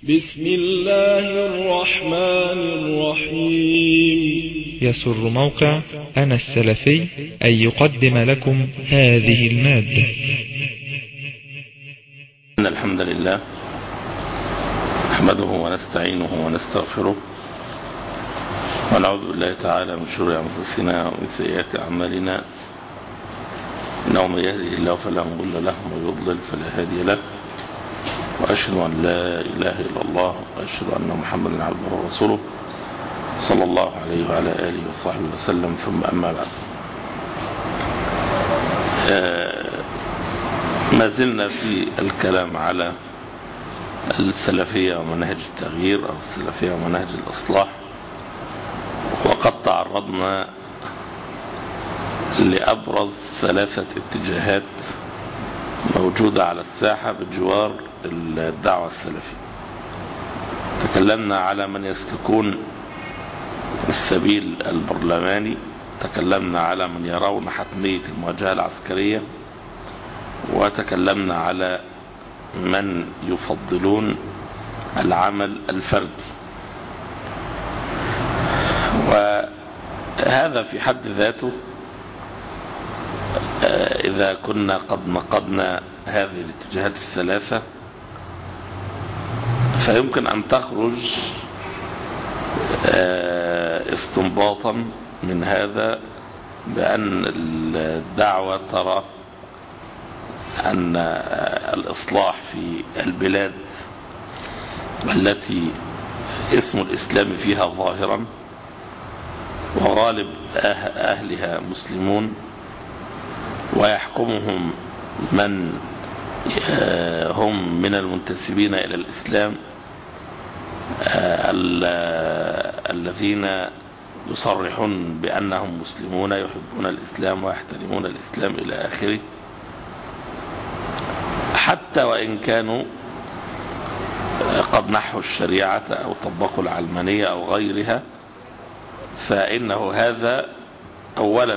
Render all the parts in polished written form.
بسم الله الرحمن الرحيم. يسر موقع أنا السلفي أن يقدم لكم هذه المادة. إن الحمد لله نحمده ونستعينه ونستغفره ونعوذ بالله تعالى من شرور أنفسنا ومن سيئات أعمالنا، إنه من يهده الله فلا مضل له ومن يضلل فلا هادي له، وأشهد أن لا إله إلا الله وأشهد أن محمدا عبده ورسوله صلى الله عليه وعلى آله وصحبه وسلم. ثم أما بعد، ما زلنا في الكلام على السلفية ومنهج التغيير أو السلفية ومنهج الإصلاح، وقد تعرضنا لأبرز ثلاثة اتجاهات موجودة على الساحة بجوار الدعوة السلفية. تكلمنا على من يسلكون السبيل البرلماني، تكلمنا على من يرون حتمية المواجهة العسكرية، وتكلمنا على من يفضلون العمل الفردي. وهذا في حد ذاته إذا كنا قد نقدنا هذه الاتجاهات الثلاثة فيمكن أن تخرج استنباطا من هذا بأن الدعوة ترى أن الإصلاح في البلاد التي اسم الإسلام فيها ظاهرا وغالب أهلها مسلمون ويحكمهم من هم من المنتسبين إلى الإسلام الذين يصرحون بأنهم مسلمون يحبون الإسلام ويحترمون الإسلام إلى آخره، حتى وإن كانوا قد نحوا الشريعة أو طبقوا العلمانية أو غيرها، فإنه هذا أولا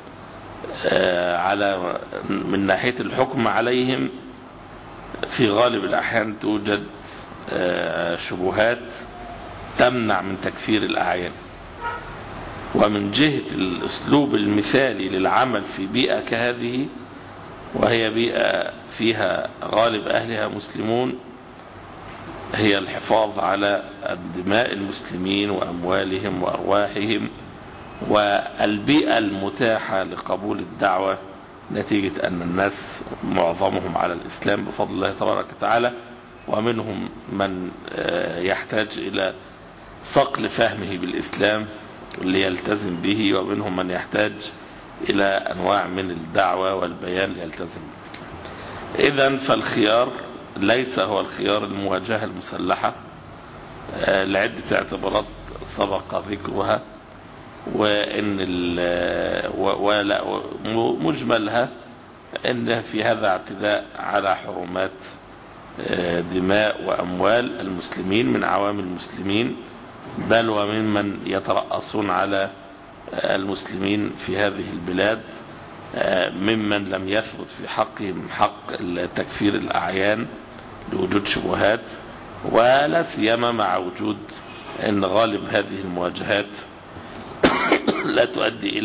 على من ناحية الحكم عليهم في غالب الأحيان توجد شبهات تمنع من تكفير الأعيان، ومن جهة الأسلوب المثالي للعمل في بيئة كهذه وهي بيئة فيها غالب أهلها مسلمون هي الحفاظ على دماء المسلمين وأموالهم وأرواحهم، والبيئة المتاحة لقبول الدعوة نتيجة أن الناس معظمهم على الإسلام بفضل الله تبارك وتعالى، ومنهم من يحتاج إلى صقل فهمه بالإسلام ليلتزم به، ومنهم من يحتاج إلى أنواع من الدعوة والبيان ليلتزم بالإسلام. إذن فالخيار ليس هو الخيار المواجهة المسلحة لعدة اعتبارات سبق ذكرها، وإن مجملها إن في هذا اعتداء على حرمات دماء وأموال المسلمين من عوام المسلمين، بل وممن يترأسون على المسلمين في هذه البلاد ممن لم يثبت في حقهم حق تكفير الأعيان لوجود شبهات، ولا سيما مع وجود أن غالب هذه المواجهات لا تؤدي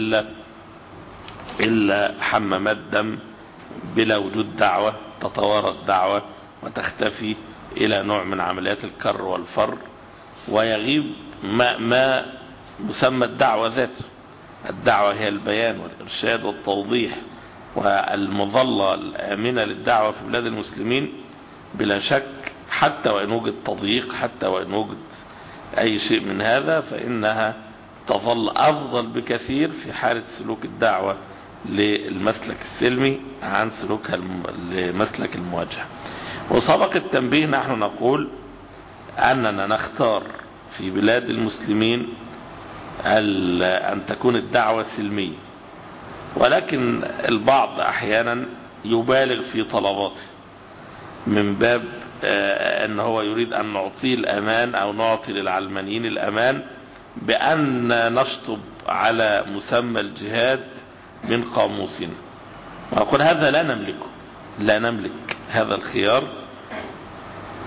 إلا حمامات دم بلا وجود دعوة، تتوارد دعوة وتختفي إلى نوع من عمليات الكر والفر، ويغيب ما مسمى الدعوة ذاته. الدعوة هي البيان والإرشاد والتوضيح والمظلة الآمنة للدعوة في بلاد المسلمين بلا شك، حتى وإن وجد تضييق، حتى وإن وجد أي شيء من هذا، فإنها تظل أفضل بكثير في حالة سلوك الدعوة للمسلك السلمي عن سلوكها لمسلك المواجهة. وسبق التنبيه، نحن نقول أننا نختار في بلاد المسلمين أن تكون الدعوة سلمية، ولكن البعض أحيانا يبالغ في طلباته من باب أن هو يريد أن نعطيه الأمان أو نعطي للعلمانيين الأمان بأن نشطب على مسمى الجهاد من قاموسنا. وأقول هذا لا نملكه، لا نملك هذا الخيار،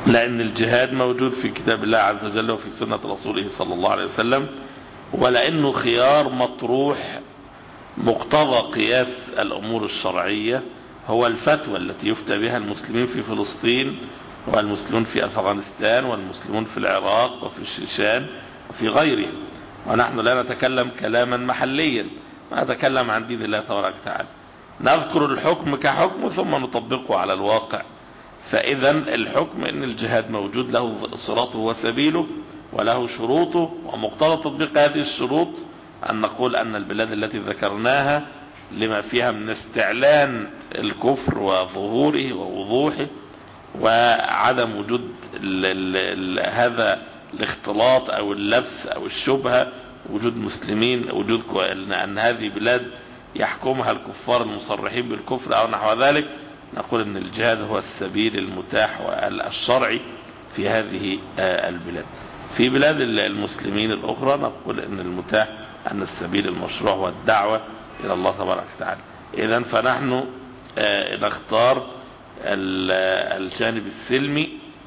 لأن الجهاد موجود في كتاب الله عز وجل وفي سنة رسوله صلى الله عليه وسلم، ولأنه خيار مطروح مقتضى قياس الأمور الشرعية هو الفتوى التي يفتى بها المسلمين في فلسطين والمسلمون في أفغانستان والمسلمون في العراق وفي الشيشان وفي غيرها. ونحن لا نتكلم كلاما محليا، نتكلم عن دين الله تبارك وتعالى، نذكر الحكم كحكم ثم نطبقه على الواقع. فإذا الحكم ان الجهاد موجود، له صراطه وسبيله وله شروطه، ومقتضى تطبيق هذه الشروط أن نقول أن البلاد التي ذكرناها لما فيها من استعلان الكفر وظهوره ووضوحه وعدم وجود هذا الاختلاط أو اللبس أو الشبهة، وجود مسلمين، وجود أن هذه بلاد يحكمها الكفار المصرحين بالكفر أو نحو ذلك، نقول أن الجهاد هو السبيل المتاح والشرعي في هذه البلاد. في بلاد المسلمين الأخرى نقول أن المتاح أن السبيل المشروع هو الدعوة إلى الله تبارك وتعالى. إذن فنحن نختار الجانب السلمي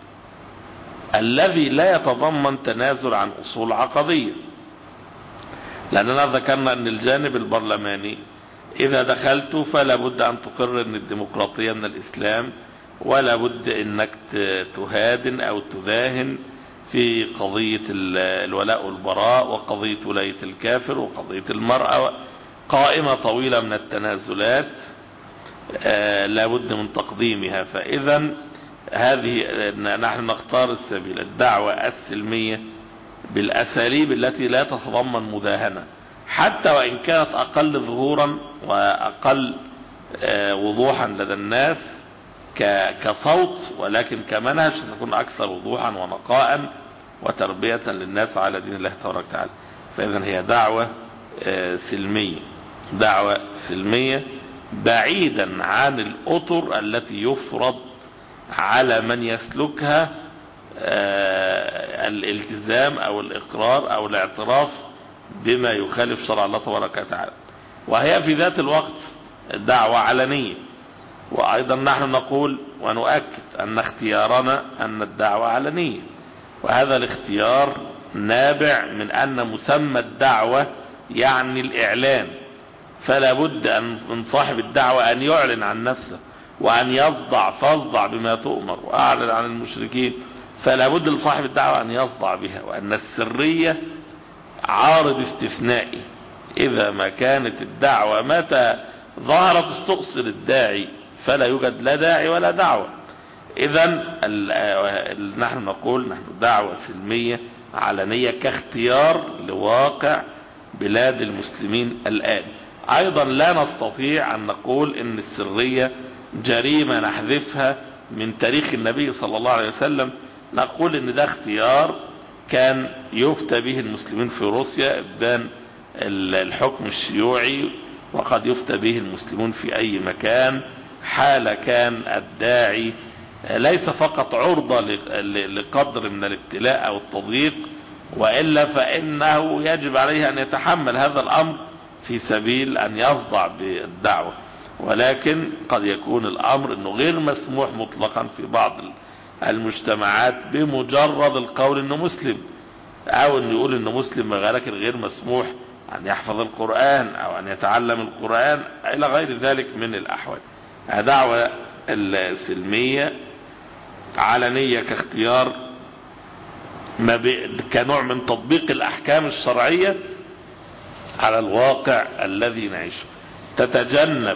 الذي لا يتضمن تنازل عن أصول عقدية، لأننا ذكرنا أن الجانب البرلماني إذا دخلت فلا بد أن تقرر أن الديمقراطية من الإسلام، ولا بد أنك تهادن أو تداهن في قضية الولاء والبراء وقضية ولاية الكافر وقضية المرأة، قائمة طويلة من التنازلات لا بد من تقديمها. فإذا هذه نحن نختار السبيل الدعوة السلمية بالأساليب التي لا تتضمن مداهنة، حتى وإن كانت أقل ظهورا وأقل وضوحا لدى الناس كصوت، ولكن كمنهج ستكون أكثر وضوحا ونقاء وتربية للناس على دين الله تبارك وتعالى. فإذا هي دعوة سلمية، دعوة سلمية بعيدا عن الأطر التي يفرض على من يسلكها الالتزام أو الإقرار أو الاعتراف بما يخالف شرع الله تبارك وتعالى، وهي في ذات الوقت دعوة علنية. وأيضا نحن نقول ونؤكد أن اختيارنا أن الدعوة علنية، وهذا الاختيار نابع من أن مسمى الدعوة يعني الإعلان، فلا بد أن من صاحب الدعوة أن يعلن عن نفسه وأن فاصدع بما تؤمر وأعلن عن المشركين، فلا بد لصاحب الدعوة أن يصدع بها، وأن السرية عارض استثنائي. إذا ما كانت الدعوة متى ظهرت استؤصل الداعي فلا يوجد لا داعي ولا دعوة. إذا نحن نقول نحن دعوة سلمية علنية كاختيار لواقع بلاد المسلمين الآن. أيضا لا نستطيع أن نقول إن السرية جريمة نحذفها من تاريخ النبي صلى الله عليه وسلم، نقول إن ده اختيار كان يفتى به المسلمين في روسيا إبدان الحكم الشيوعي، وقد يفتى به المسلمون في أي مكان حال كان الداعي ليس فقط عرضة لقدر من الابتلاء أو التضييق، وإلا فإنه يجب عليه أن يتحمل هذا الأمر في سبيل أن يصدع بالدعوة. ولكن قد يكون الأمر أنه غير مسموح مطلقا في بعض المجتمعات بمجرد القول أنه مسلم، أو أنه يقول أنه مسلم ولكن غير مسموح أن يحفظ القرآن أو أن يتعلم القرآن إلى غير ذلك من الأحوال. دعوة السلمية علنية كاختيار كنوع من تطبيق الأحكام الشرعية على الواقع الذي نعيشه، تتجنب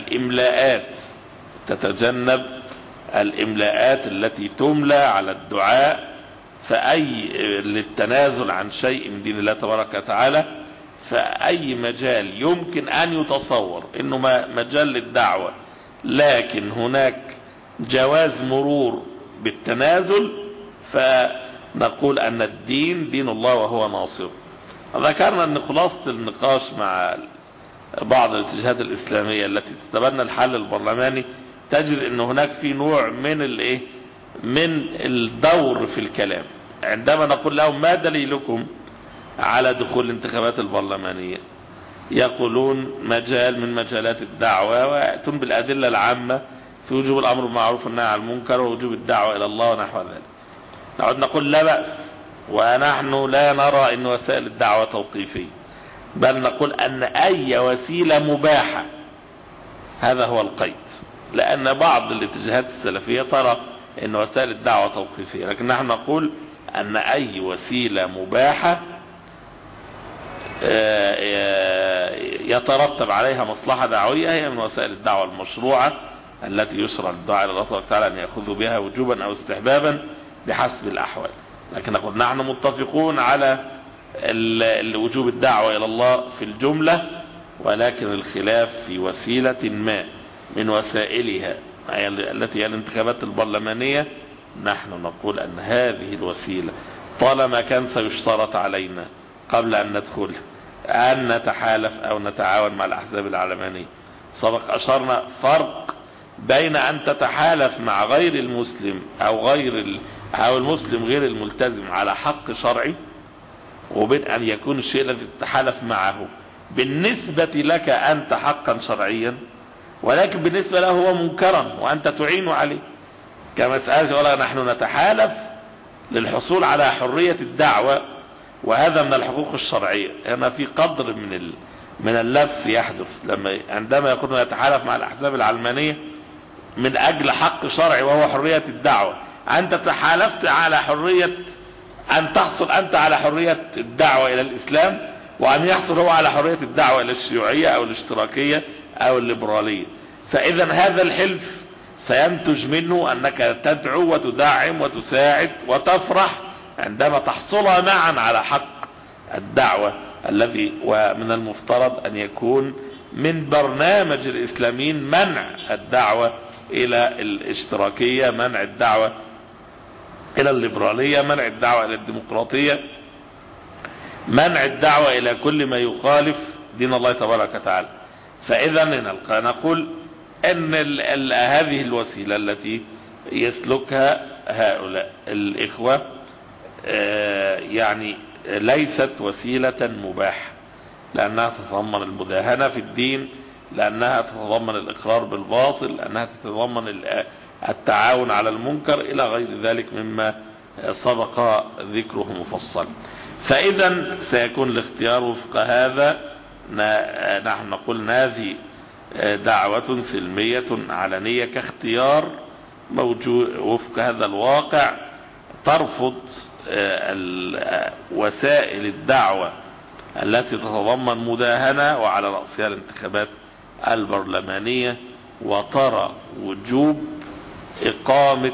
الإملاءات التي تملى على الدعاء للتنازل عن شيء من دين الله تبارك وتعالى. فأي مجال يمكن أن يتصور إنه مجال للدعوة لكن هناك جواز مرور بالتنازل، فنقول أن الدين دين الله وهو ناصر. ذكرنا أن خلاصة النقاش مع بعض الاتجاهات الإسلامية التي تتبنى الحل البرلماني تجد أن هناك في نوع من الدور في الكلام. عندما نقول لهم ما دليلكم على دخول الانتخابات البرلمانية، يقولون مجال من مجالات الدعوة، ويأتون بالأدلة العامة في وجوب الأمر بالمعروف والنهي عن المنكر ووجوب الدعوة إلى الله ونحو ذلك. نقعد نقول لا بأس، ونحن لا نرى ان وسائل الدعوة توقيفية، بل نقول ان اي وسيلة مباحة، هذا هو القيد. لان بعض الاتجاهات السلفية ترى ان وسائل الدعوة توقيفية، لكن نحن نقول ان اي وسيلة مباحة يترتب عليها مصلحة دعوية هي من وسائل الدعوة المشروعة التي يشرع للدعاء الى الله تبارك وتعالى ان ياخذوا بها وجوبا او استحبابا بحسب الاحوال. لكن نقول نحن متفقون على وجوب الدعوة الى الله في الجملة، ولكن الخلاف في وسيلة ما من وسائلها التي هي الانتخابات البرلمانية. نحن نقول ان هذه الوسيلة طالما كان سيشترط علينا قبل ان ندخل ان نتحالف او نتعاون مع الاحزاب العلمانية، سبق اشرنا فرق بين ان تتحالف مع غير المسلم او المسلم غير الملتزم على حق شرعي، وبين ان يكون الشيء الذي تتحالف معه بالنسبة لك انت حقا شرعيا، ولكن بالنسبة له هو منكرا وانت تعين عليه. كمسألة ولا نحن نتحالف للحصول على حرية الدعوة، وهذا من الحقوق الشرعية. هنا في قدر من اللبس يحدث عندما يكون يتحالف مع الأحزاب العلمانية من أجل حق شرعي وهو حرية الدعوة. أنت تحالفت على حرية أن تحصل أنت على حرية الدعوة إلى الإسلام، وأن يحصل هو على حرية الدعوة إلى الشيوعية أو الاشتراكية أو الليبرالية. فإذا هذا الحلف سينتج منه أنك تدعو وتدعم وتساعد وتفرح عندما تحصل معا على حق الدعوة الذي ومن المفترض أن يكون من برنامج الإسلاميين منع الدعوة إلى الاشتراكية، منع الدعوة إلى الليبرالية، منع الدعوة إلى الديمقراطية، منع الدعوة إلى كل ما يخالف دين الله تبارك وتعالى. فإذا نقول أن هذه الوسيلة التي يسلكها هؤلاء الإخوة يعني ليست وسيلة مباحة، لأنها تتضمن المداهنة في الدين، لأنها تتضمن الإقرار بالباطل، لأنها تتضمن التعاون على المنكر إلى غير ذلك مما سبق ذكره مفصلا. فإذا سيكون الاختيار وفق هذا. نحن نقول هذه دعوة سلمية علنية كاختيار موجود وفق هذا الواقع، ترفض وسائل الدعوة التي تتضمن مداهنة وعلى رأسها الانتخابات البرلمانية، وترى وجوب إقامة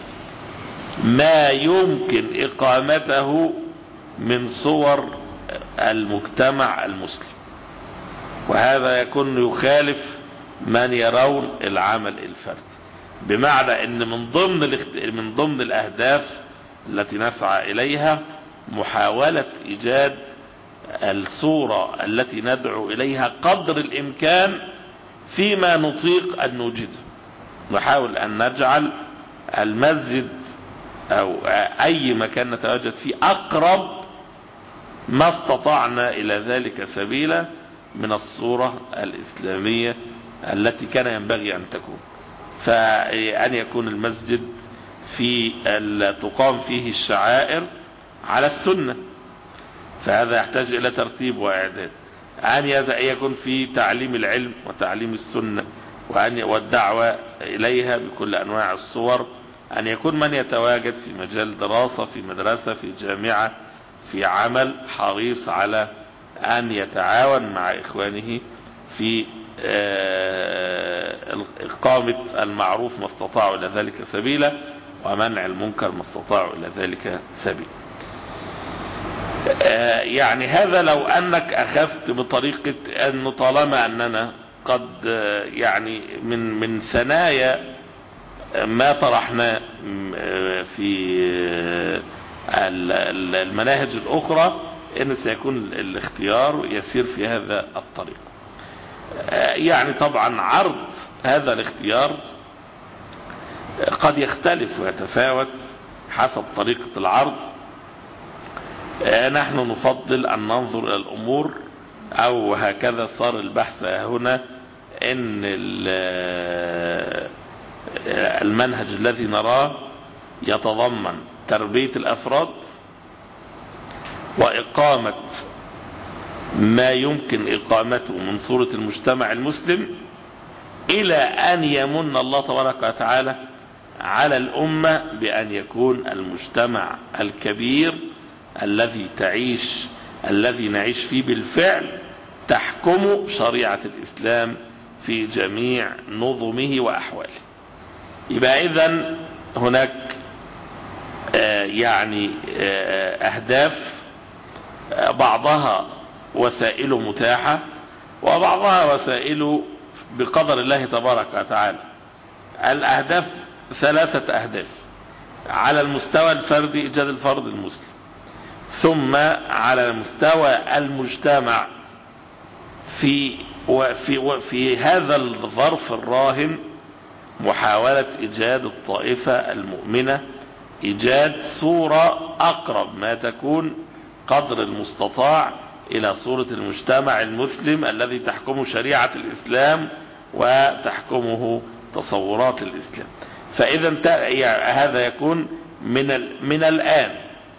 ما يمكن إقامته من صور المجتمع المسلم. وهذا يكون يخالف من يرون العمل الفردي، بمعنى ان من ضمن الاهداف التي نسعى اليها محاولة ايجاد الصورة التي ندعو اليها قدر الامكان فيما نطيق ان نوجده. نحاول ان نجعل المسجد او اي مكان نتواجد فيه اقرب ما استطعنا الى ذلك سبيلا من الصورة الاسلامية التي كان ينبغي ان تكون. فأن يكون المسجد تقام فيه الشعائر على السنة، فهذا يحتاج إلى ترتيب وإعداد. أن يكون فيه تعليم العلم وتعليم السنة والدعوة إليها بكل أنواع الصور. أن يكون من يتواجد في مجال دراسة، في مدرسة، في جامعة، في عمل، حريص على أن يتعاون مع إخوانه في إقامة المعروف ما استطاعوا إلى ذلك سبيلا، ومنع المنكر ما استطاعوا إلى ذلك سبيلا. يعني هذا لو أنك أخذت بطريقة أنه طالما أننا قد يعني من ثنايا ما طرحنا في المناهج الأخرى أن سيكون الاختيار يسير في هذا الطريق. يعني طبعا عرض هذا الاختيار قد يختلف ويتفاوت حسب طريقة العرض. نحن نفضل أن ننظر إلى الأمور، أو هكذا صار البحث هنا، أن المنهج الذي نراه يتضمن تربية الأفراد وإقامة ما يمكن إقامته من صورة المجتمع المسلم، إلى أن يمن الله تبارك وتعالى على الأمة بأن يكون المجتمع الكبير الذي نعيش فيه بالفعل تحكم شريعة الإسلام في جميع نظمه وأحواله. يبقى إذن هناك أهداف بعضها وسائل متاحة وبعضها وسائل بقدر الله تبارك وتعالى. الأهداف 3 أهداف: على المستوى الفردي إيجاد الفرد المسلم، ثم على مستوى المجتمع في هذا الظرف الراهن محاولة إيجاد الطائفة المؤمنة، إيجاد صورة أقرب ما تكون قدر المستطاع إلى صورة المجتمع المسلم الذي تحكمه شريعة الإسلام وتحكمه تصورات الإسلام. فإذا هذا يكون من الآن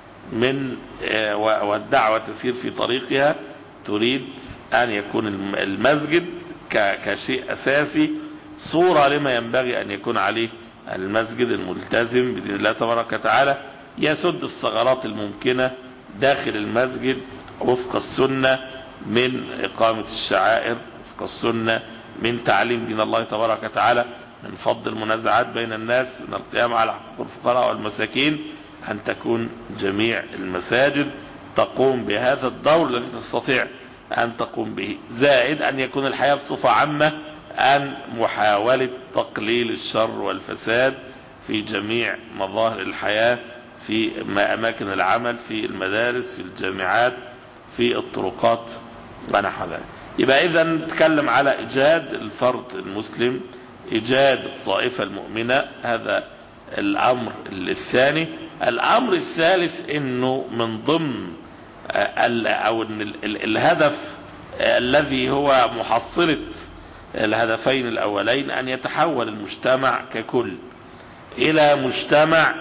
والدعوة تسير في طريقها، تريد أن يكون المسجد كشيء أساسي صورة لما ينبغي أن يكون عليه المسجد الملتزم بدين الله تبارك وتعالى، يسد الثغرات الممكنة داخل المسجد وفق السنة من إقامة الشعائر، وفق السنة من تعليم دين الله تبارك وتعالى، من فض المنازعات بين الناس، من القيام على حقوق الفقراء والمساكين، أن تكون جميع المساجد تقوم بهذا الدور الذي تستطيع أن تقوم به، زائد أن يكون الحياة بصفة عامة أن محاولة تقليل الشر والفساد في جميع مظاهر الحياة، في أماكن العمل، في المدارس، في الجامعات، في الطرقات ونحو ذلك. يبقى إذا نتكلم على إيجاد الفرد المسلم، إيجاد الطائفة المؤمنة، هذا الأمر الثاني. الأمر الثالث إنه من ضمن أو الهدف الذي هو محصلة الهدفين الأولين أن يتحول المجتمع ككل إلى مجتمع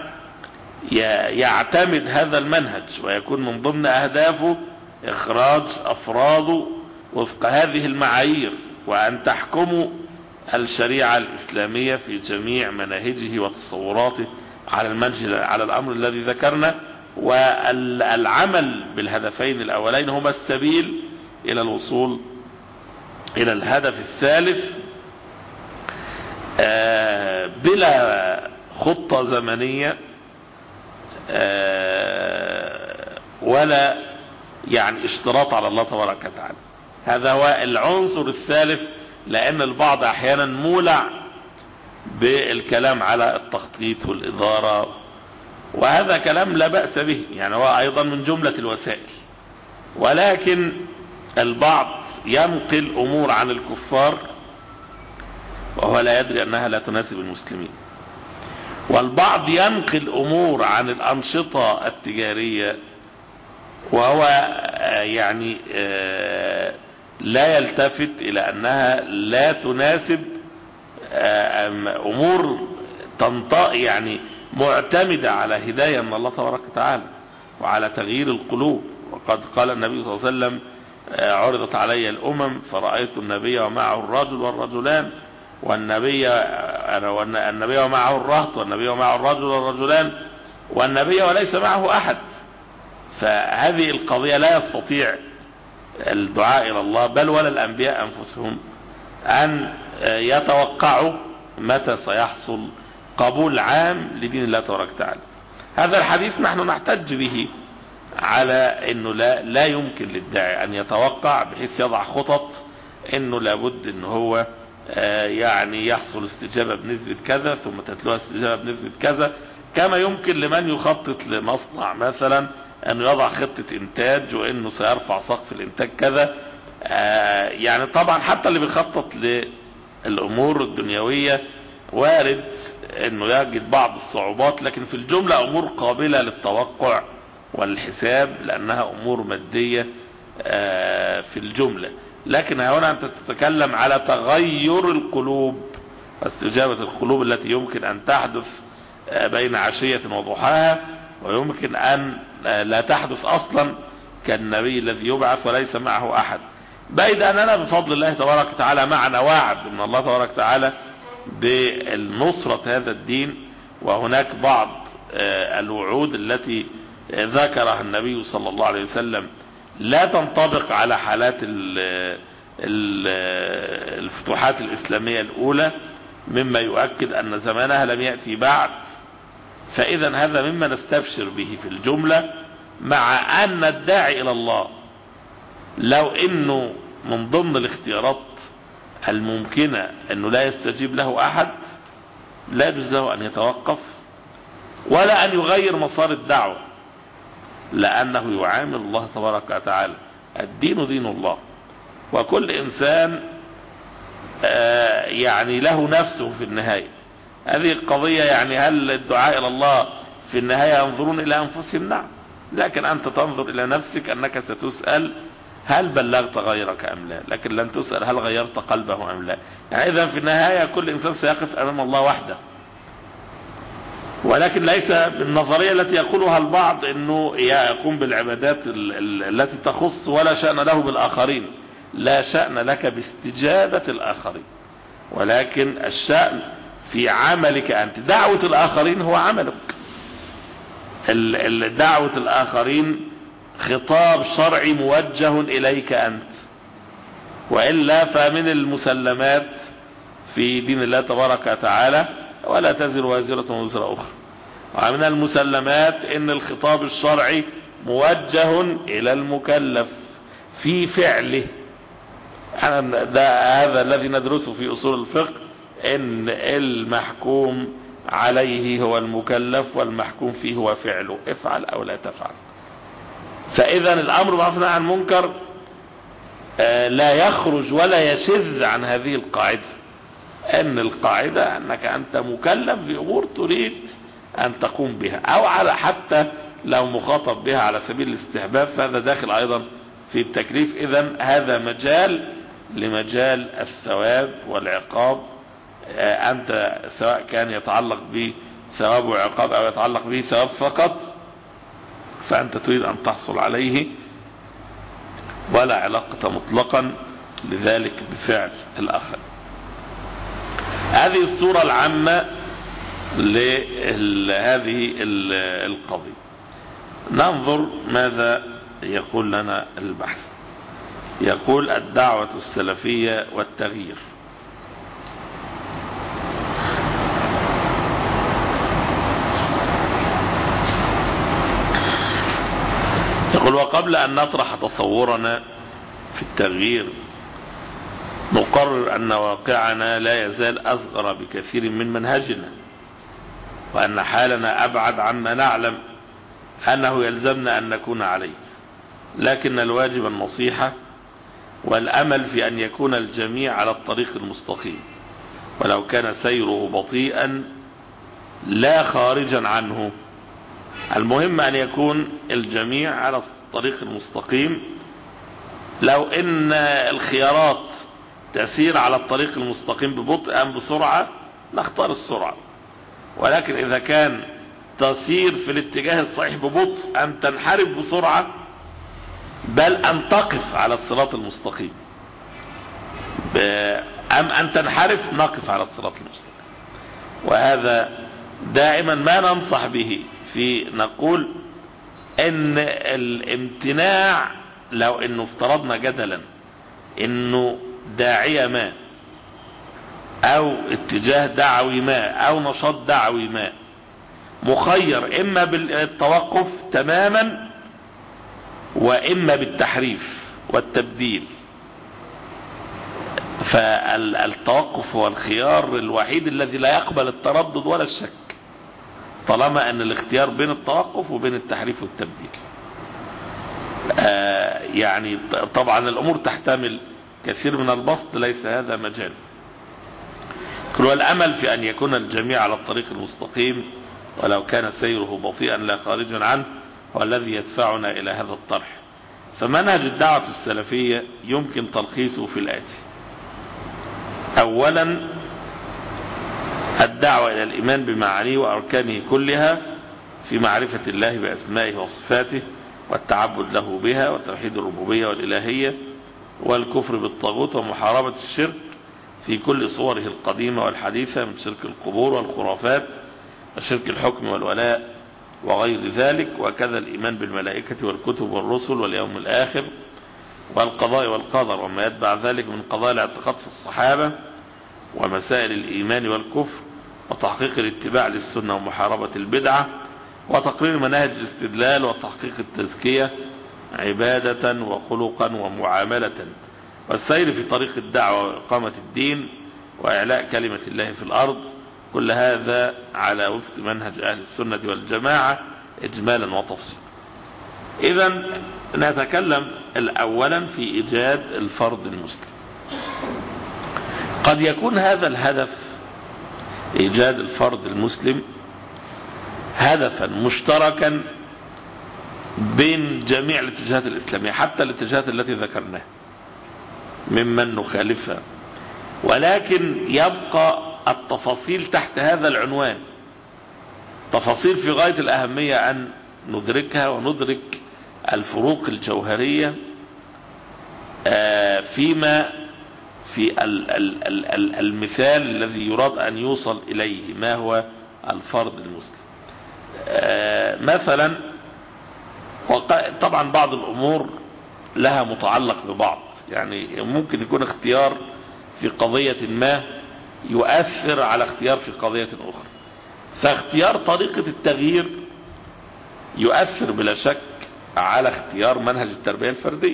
يعتمد هذا المنهج، ويكون من ضمن أهدافه إخراج أفراده وفق هذه المعايير، وأن تحكموا الشريعة الإسلامية في جميع مناهجه وتصوراته على الأمر الذي ذكرنا. والعمل بالهدفين الأولين هما السبيل إلى الوصول إلى الهدف الثالث بلا خطة زمنية ولا اشتراط على الله تبارك وتعالى. هذا هو العنصر الثالث، لأن البعض أحيانا مولع بالكلام على التخطيط والإدارة، وهذا كلام لا بأس به، هو أيضا من جملة الوسائل، ولكن البعض ينقل أمور عن الكفار وهو لا يدري أنها لا تناسب المسلمين، والبعض ينقل أمور عن الأنشطة التجارية وهو لا يلتفت إلى أنها لا تناسب أمور معتمدة على هداية من الله تبارك وتعالى وعلى تغيير القلوب. وقد قال النبي صلى الله عليه وسلم: عرضت علي الأمم فرأيت النبي ومعه الرجل والرجلان، والنبي ومعه الرهط، والنبي ومعه الرجل والرجلان، والنبي وليس معه أحد. فهذه القضية لا يستطيع الدعاء إلى الله بل ولا الأنبياء أنفسهم أن يتوقعوا متى سيحصل قبول عام لدين الله تبارك وتعالى. هذا الحديث نحن نحتج به على أنه لا يمكن للداعي أن يتوقع بحيث يضع خطط أنه لابد أنه هو يحصل استجابة بنسبة كذا ثم تتلوها استجابة بنسبة كذا، كما يمكن لمن يخطط لمصنع مثلا أنه يضع خطة إنتاج وأنه سيرفع سقف الإنتاج كذا. طبعا حتى اللي بيخطط للأمور الدنيوية وارد أنه يجد بعض الصعوبات، لكن في الجملة أمور قابلة للتوقع والحساب لأنها أمور مادية في الجملة. لكن هنا أنت تتكلم على تغير القلوب واستجابة القلوب التي يمكن أن تحدث بين عشية وضحاها، ويمكن أن لا تحدث أصلا كالنبي الذي يبعث وليس معه أحد، بيد أننا بفضل الله تبارك وتعالى معنا وعد من الله تبارك وتعالى بالنصرة هذا الدين. وهناك بعض الوعود التي ذكرها النبي صلى الله عليه وسلم لا تنطبق على حالات الفتوحات الإسلامية الأولى، مما يؤكد أن زمانها لم يأتي بعد. فإذا هذا مما نستبشر به في الجملة، مع أن الداعي إلى الله لو إنه من ضمن الاختيارات الممكنة أنه لا يستجيب له أحد، لا يجوز له أن يتوقف ولا أن يغير مسار الدعوة، لأنه يعامل الله تبارك وتعالى. الدين دين الله، وكل إنسان يعني له نفسه في النهاية. هذه القضية يعني هل الدعاء إلى الله في النهاية ينظرون إلى أنفسهم؟ نعم، لكن أنت تنظر إلى نفسك أنك ستسأل هل بلغت غيرك أم لا، لكن لن تسأل هل غيرت قلبه أم لا. يعني إذا في النهاية كل إنسان سيقف أمام الله وحده، ولكن ليس بالنظرية التي يقولها البعض أنه يقوم بالعبادات التي تخص ولا شأن له بالآخرين. لا شأن لك باستجابة الآخرين، ولكن الشأن في عملك أنت. دعوة الآخرين هو عملك. دعوة الآخرين خطاب شرعي موجه إليك أنت، وإلا فمن المسلمات في دين الله تبارك وتعالى ولا تزر وازرة وزر أخرى، ومن المسلمات إن الخطاب الشرعي موجه إلى المكلف في فعله. هذا الذي ندرسه في أصول الفقه، إن المحكوم عليه هو المكلف والمحكوم فيه هو فعله، افعل أو لا تفعل. فإذا الأمر بالمعروف عن المنكر لا يخرج ولا يشذ عن هذه القاعدة، أن القاعدة أنك أنت مكلف بأمور تريد أن تقوم بها، أو على حتى لو مخاطب بها على سبيل الاستحباب فهذا داخل أيضا في التكليف. إذن هذا مجال لمجال الثواب والعقاب. أنت سواء كان يتعلق به ثواب وعقاب أو يتعلق به ثواب فقط، فأنت تريد أن تحصل عليه، ولا علاقة مطلقا لذلك بفعل الآخر. هذه الصورة العامة لهذه القضية. ننظر ماذا يقول لنا البحث. يقول الدعوة السلفية والتغيير. يقول وقبل أن نطرح تصورنا في التغيير نقرر أن واقعنا لا يزال أصغر بكثير من منهجنا، وأن حالنا أبعد عما نعلم أنه يلزمنا أن نكون عليه، لكن الواجب النصيحة والأمل في أن يكون الجميع على الطريق المستقيم، ولو كان سيره بطيئا لا خارجا عنه. المهم أن يكون الجميع على الطريق المستقيم. لو إن الخيارات تسير على الطريق المستقيم ببطء أم بسرعة نختار السرعة، ولكن إذا كان تسير في الاتجاه الصحيح ببطء أم تنحرف بسرعة، بل أن تقف على الصراط المستقيم أم أن تنحرف، نقف على الصراط المستقيم. وهذا دائما ما ننصح به. نقول ان الامتناع، لو انه افترضنا جدلا انه داعية ما او اتجاه دعوي ما او نشاط دعوي ما مخير اما بالتوقف تماما واما بالتحريف والتبديل، فالتوقف هو الخيار الوحيد الذي لا يقبل التردد ولا الشك، طالما ان الاختيار بين التوقف وبين التحريف والتبديل. يعني طبعا الامور تحتمل كثير من البسط، ليس هذا مجال. والامل في ان يكون الجميع على الطريق المستقيم ولو كان سيره بطيئا لا خارجا عنه هو الذي يدفعنا الى هذا الطرح. فمنهج الدعوة السلفية يمكن تلخيصه في الآتي: اولا الدعوة الى الايمان بمعانيه واركانه كلها في معرفة الله بأسمائه وصفاته والتعبد له بها وتوحيد الربوبية والإلهية والكفر بالطاغوت ومحاربة الشرك في كل صوره القديمة والحديثة من شرك القبور والخرافات وشرك الحكم والولاء وغير ذلك، وكذا الإيمان بالملائكة والكتب والرسل واليوم الآخر والقضاء والقدر وما يتبع ذلك من قضاء الاعتقاد في الصحابة ومسائل الإيمان والكفر وتحقيق الاتباع للسنة ومحاربة البدعة وتقرير مناهج الاستدلال وتحقيق التزكية عبادة وخلقا ومعاملة والسير في طريق الدعوة وإقامة الدين وإعلاء كلمة الله في الأرض، كل هذا على وفق منهج أهل السنة والجماعة إجمالا وتفصيلا. إذن نتكلم أولا في إيجاد الفرد المسلم. قد يكون هذا الهدف إيجاد الفرد المسلم هدفا مشتركا بين جميع الاتجاهات الإسلامية حتى الاتجاهات التي ذكرناها ممن نخالفها، ولكن يبقى التفاصيل تحت هذا العنوان تفاصيل في غاية الأهمية أن ندركها وندرك الفروق الجوهرية فيما في المثال الذي يراد أن يوصل إليه ما هو الفرد المسلم. مثلا طبعا بعض الأمور لها متعلق ببعض، يعني ممكن يكون اختيار في قضية ما يؤثر على اختيار في قضية أخرى، فاختيار طريقة التغيير يؤثر بلا شك على اختيار منهج التربية الفردية.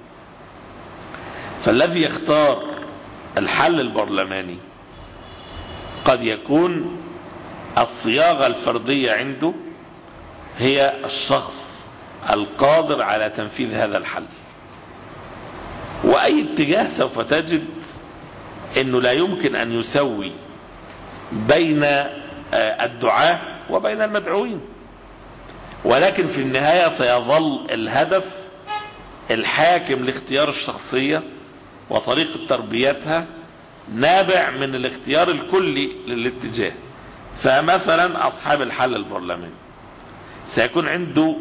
فالذي يختار الحل البرلماني قد يكون الصياغة الفردية عنده هي الشخص القادر على تنفيذ هذا الحل، وأي اتجاه سوف تجد أنه لا يمكن أن يسوي بين الدعاة وبين المدعوين، ولكن في النهاية سيظل الهدف الحاكم لاختيار الشخصية وطريقة تربيتها نابع من الاختيار الكلي للاتجاه. فمثلا أصحاب الحل البرلماني سيكون عنده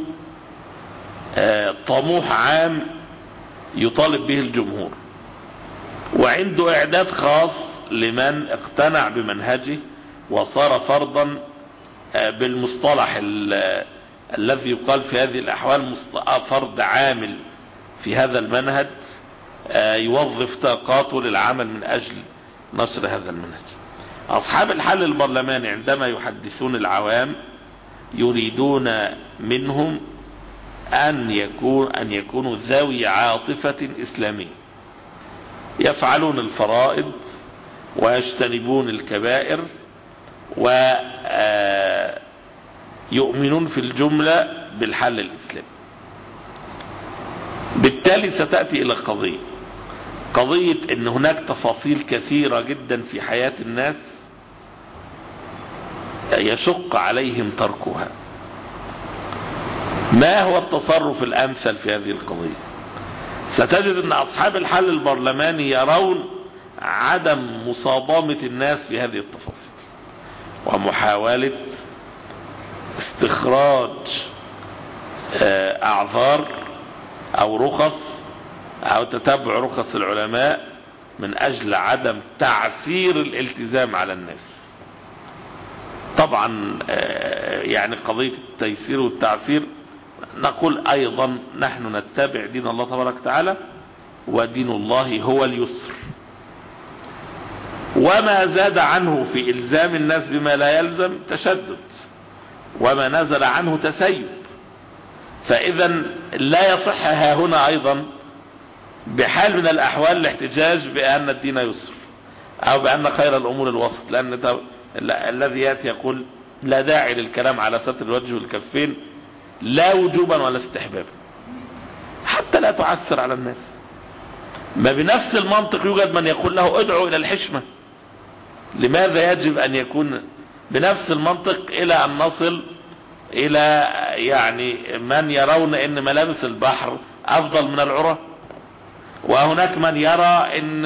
طموح عام يطالب به الجمهور، وعنده إعداد خاص لمن اقتنع بمنهجه وصار فرضا بالمصطلح الذي يقال في هذه الأحوال فرد عامل في هذا المنهج يوظف طاقاته للعمل من أجل نشر هذا المنهج. أصحاب الحل البرلماني عندما يحدثون العوام يريدون منهم أن يكونوا ذوي عاطفة إسلامية، يفعلون الفرائض ويجتنبون الكبائر ويؤمنون في الجملة بالحل الإسلامي. بالتالي ستأتي إلى قضية أن هناك تفاصيل كثيرة جدا في حياة الناس يشق عليهم تركها. ما هو التصرف الأمثل في هذه القضية؟ ستجد أن أصحاب الحل البرلماني يرون عدم مصادمة الناس في هذه التفاصيل ومحاولة استخراج أعذار أو رخص أو تتبع رخص العلماء من أجل عدم تعسير الالتزام على الناس. طبعا يعني قضية التيسير والتعسير نقول أيضا نحن نتبع دين الله تبارك وتعالى، ودين الله هو اليسر، وما زاد عنه في إلزام الناس بما لا يلزم تشدد، وما نزل عنه تسيب. فإذا لا يصح ها هنا أيضا بحال من الأحوال الاحتجاج بأن الدين يسر أو بأن خير الأمور الوسط، لأن الذي يأتي يقول لا داعي للكلام على ستر الوجه والكفين لا وجوبا ولا استحبابا حتى لا تعسر على الناس. ما بنفس المنطق يوجد من يقول له ادعو إلى الحشمة. لماذا يجب أن يكون بنفس المنطق إلى أن نصل إلى يعني من يرون أن ملابس البحر أفضل من العرى، وهناك من يرى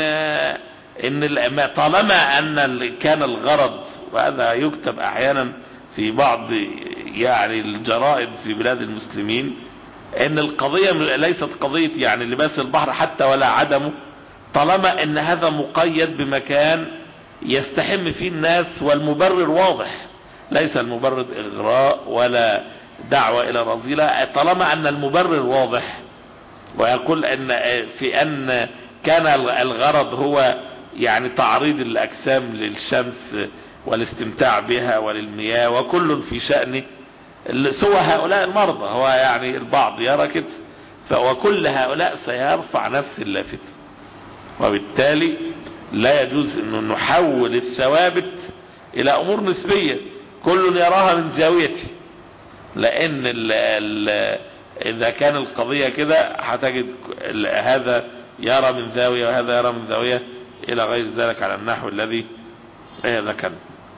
أن طالما أن كان الغرض، وهذا يكتب أحيانا في بعض يعني الجرائد في بلاد المسلمين ان القضية ليست قضية يعني لباس البحر حتى ولا عدمه، طالما ان هذا مقيد بمكان يستحم فيه الناس والمبرر واضح، ليس المبرر اغراء ولا دعوة الى رذيلة، طالما ان المبرر واضح ويقول ان كان الغرض هو يعني تعريض الاجسام للشمس والاستمتاع بها وللمياه، وكل في شأنه سوى هؤلاء المرضى، هو يعني البعض يرى كده، وكل هؤلاء سيرفع نفس اللافتة، وبالتالي لا يجوز ان نحول الثوابت الى امور نسبية كل يراها من زاويته، لان اذا كان القضية كده هتجد هذا يرى من زاوية وهذا يرى من زاوية الى غير ذلك على النحو الذي ذكرنا.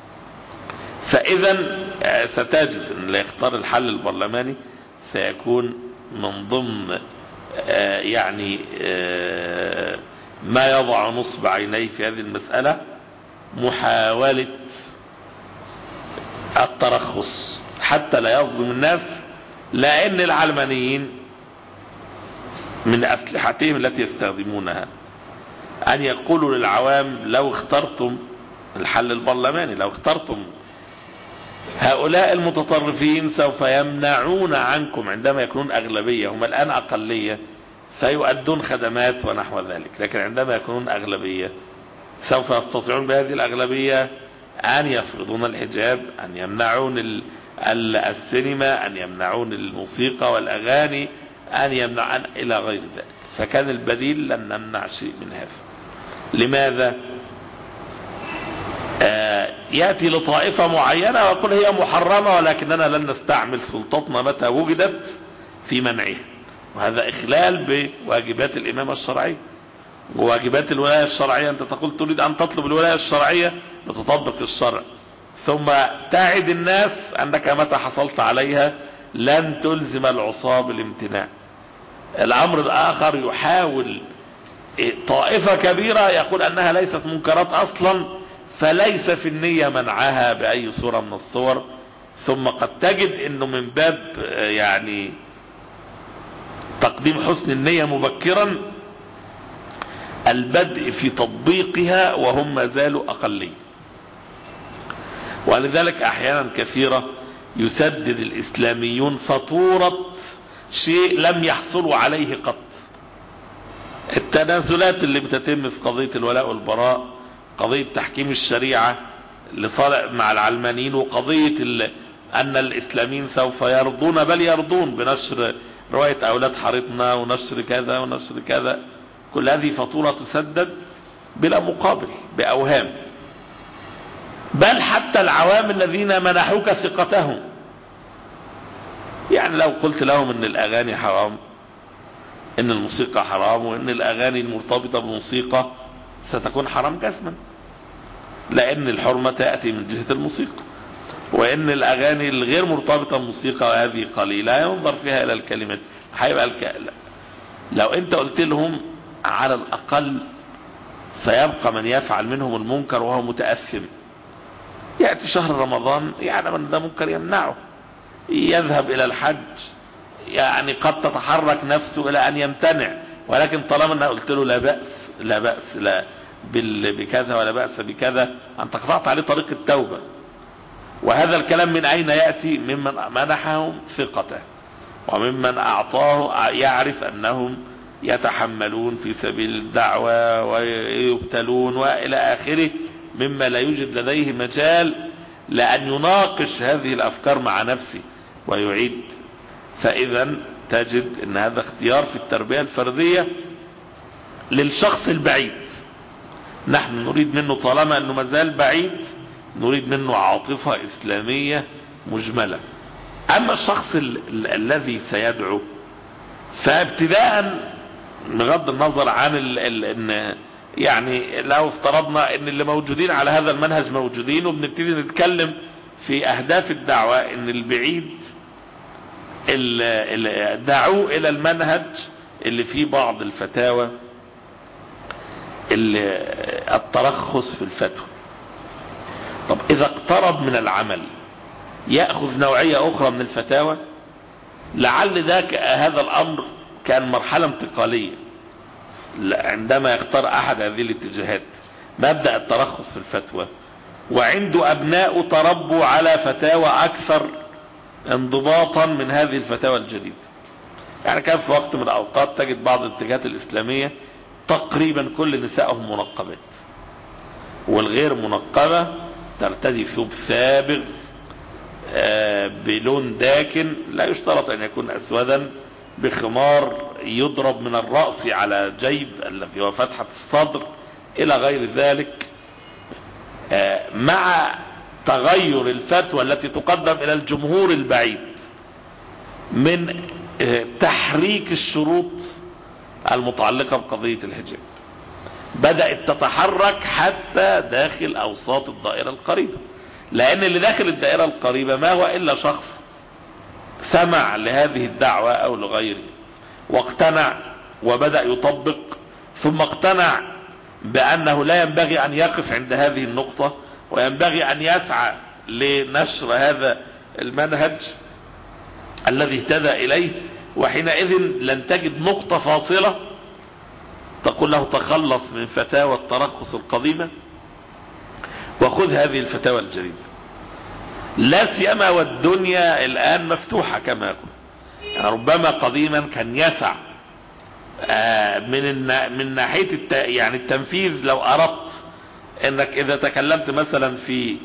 فاذا ستجد ان اللي يختار الحل البرلماني سيكون من ضمن يعني ما يضع نصب عينيه في هذه المسألة محاولة الترخص حتى لا يظلم الناس، لأن العلمانيين من أسلحتهم التي يستخدمونها أن يقولوا للعوام لو اخترتم الحل البرلماني، لو اخترتم هؤلاء المتطرفين سوف يمنعون عنكم عندما يكونون أغلبية، هم الآن أقلية سيؤدون خدمات ونحو ذلك، لكن عندما يكونون أغلبية سوف يستطيعون بهذه الأغلبية أن يفرضون الحجاب، أن يمنعون السينما، أن يمنعون الموسيقى والأغاني، أن يمنعون إلى غير ذلك. فكان البديل لن نمنع شيء من هذا. لماذا؟ يأتي لطائفة معينة ويقول هي محرمة ولكننا لن نستعمل سلطتنا متى وجدت في منعها، وهذا إخلال بواجبات الإمامة الشرعية وواجبات الولاية الشرعية. أنت تقول تريد أن تطلب الولاية الشرعية لتطبق الشرع، ثم تعد الناس أنك متى حصلت عليها لن تلزم العصاة بالامتناع. الأمر الآخر يحاول طائفة كبيرة يقول أنها ليست منكرات أصلا، فليس في النية منعها بأي صورة من الصور، ثم قد تجد أنه من باب يعني تقديم حسن النية مبكرا البدء في تطبيقها وهم ما زالوا أقلية. ولذلك أحيانا كثيرة يسدد الإسلاميون فاتورة شيء لم يحصلوا عليه قط. التنازلات اللي بتتم في قضية الولاء والبراء، قضية تحكيم الشريعة لصالح مع العلمانيين، وقضية أن الإسلاميين سوف يرضون بل يرضون بنشر رواية أولاد حارتنا ونشر كذا ونشر كذا، كل هذه فاتورة تسدد بلا مقابل بأوهام. بل حتى العوام الذين منحوك ثقتهم، يعني لو قلت لهم ان الأغاني حرام، ان الموسيقى حرام، وان الأغاني المرتبطة بالموسيقى ستكون حرام جزما، لأن الحرمة تأتي من جهة الموسيقى، وان الأغاني الغير مرتبطة بالموسيقى وهذه قليلة ينظر فيها إلى الكلمات. هيبقى لو انت قلت لهم على الأقل سيبقى من يفعل منهم المنكر وهو متأثم، يأتي شهر رمضان يعلم أن ده منكر يمنعه، يذهب إلى الحج، يعني قد تتحرك نفسه إلى أن يمتنع، ولكن طالما أنا قلت له لا بأس لا بأس لا بكذا ولا بأس بكذا، أنت قطعت عليه طريق التوبة. وهذا الكلام من أين يأتي؟ ممن منحهم ثقته وممن أعطاه يعرف أنهم يتحملون في سبيل الدعوة ويبتلون وإلى آخره، مما لا يوجد لديه مجال لأن يناقش هذه الأفكار مع نفسه ويعيد. فإذا تجد أن هذا اختيار في التربية الفردية للشخص البعيد. نحن نريد منه طالما أنه مازال بعيد نريد منه عاطفة إسلامية مجملة. أما الشخص الذي سيدعو فابتداء بغض النظر عن يعني لو افترضنا ان اللي موجودين على هذا المنهج موجودين وبنبتدي نتكلم في اهداف الدعوة، ان البعيد دعوه الى المنهج اللي فيه بعض الفتاوى الترخص في الفتوى. طب اذا اقترب من العمل يأخذ نوعية أخرى من الفتاوى. لعل هذا الأمر كان مرحلة انتقالية عندما يختار أحد هذه الاتجاهات مبدأ الترخص في الفتوى، وعنده أبناء تربوا على فتاوى أكثر انضباطا من هذه الفتاوى الجديدة. يعني كان في وقت من الأوقات تجد بعض الاتجاهات الإسلامية تقريبا كل نسائهم منقبات، والغير منقبة ترتدي ثوب ثابغ بلون داكن، لا يشترط أن يكون أسودا، بخمار يضرب من الرأس على جيب الذي هو فتحة الصدر إلى غير ذلك، مع تغير الفتوى التي تقدم إلى الجمهور البعيد من تحريك الشروط المتعلقة بقضية الحجاب، بدأت تتحرك حتى داخل أوساط الدائرة القريبة. لأن اللي داخل الدائرة القريبة ما هو إلا شخص سمع لهذه الدعوة أو لغيره واقتنع وبدأ يطبق، ثم اقتنع بأنه لا ينبغي أن يقف عند هذه النقطة، وينبغي أن يسعى لنشر هذا المنهج الذي اهتدى إليه. وحينئذ لن تجد نقطة فاصلة تقول له تخلص من فتاوى الترخص القديمة وخذ هذه الفتاوى الجديدة، لا سيما والدنيا الآن مفتوحة كما يقول. يعني ربما قديما كان يسع من ناحية يعني التنفيذ، لو أردت انك اذا تكلمت مثلا في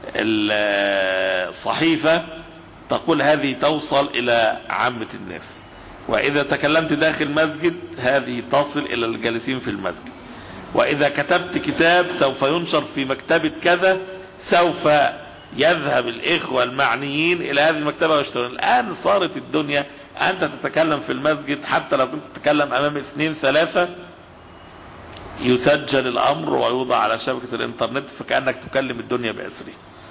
الصحيفة تقول هذه توصل الى عامة الناس، واذا تكلمت داخل مسجد هذه تصل الى الجالسين في المسجد، واذا كتبت كتاب سوف ينشر في مكتبة كذا سوف يذهب الاخوة المعنيين الى هذه المكتبة ويشترون. الان صارت الدنيا انت تتكلم في المسجد حتى لو كنت تتكلم امام 2-3 يسجل الامر ويوضع على شبكة الانترنت فكأنك تكلم الدنيا بأسره.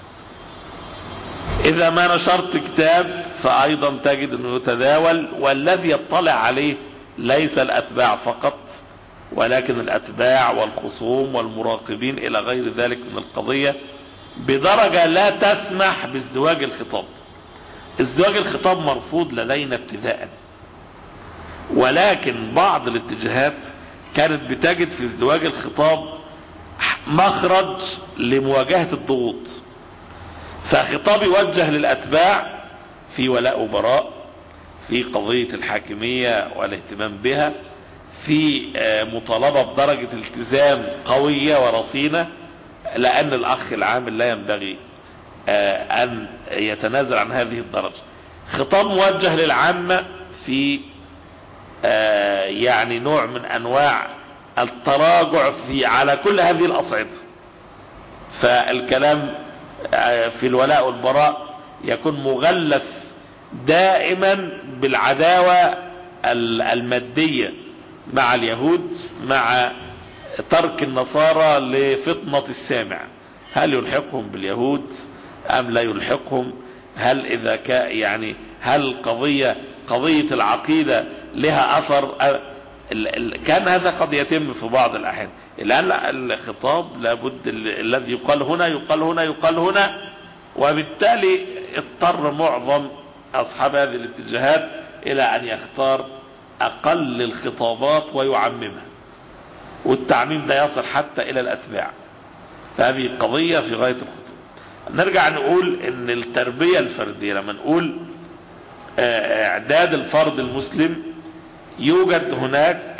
اذا ما نشرت كتاب فايضا تجد انه يتداول، والذي يطلع عليه ليس الاتباع فقط ولكن الاتباع والخصوم والمراقبين الى غير ذلك من القضية، بدرجة لا تسمح بازدواج الخطاب. ازدواج الخطاب مرفوض لدينا ابتداء، ولكن بعض الاتجاهات كانت بتجد في ازدواج الخطاب مخرج لمواجهة الضغوط. فخطاب يوجه للأتباع في ولاء وبراء، في قضية الحاكمية والاهتمام بها، في مطالبة بدرجة التزام قوية ورصينة، لأن الأخ العامل لا ينبغي أن يتنازل عن هذه الدرجة. خطاب موجه للعامة في يعني نوع من انواع التراجع على كل هذه الاصعدة. فالكلام في الولاء والبراء يكون مغلف دائما بالعداوة المادية مع اليهود، مع ترك النصارى لفطنة السامع، هل يلحقهم باليهود ام لا يلحقهم؟ هل اذا يعني هل قضية العقيدة لها اثر؟ كان هذا قد يتم في بعض الاحيان. الان الخطاب لابد الذي يقال هنا يقال هنا يقال هنا، وبالتالي اضطر معظم اصحاب هذه الاتجاهات الى ان يختار اقل الخطابات ويعممها، والتعميم ده يصل حتى الى الاتباع. فهذه قضية في غاية الخطوره. نرجع نقول ان التربية الفردية، لما نقول اعداد الفرد المسلم، يوجد هناك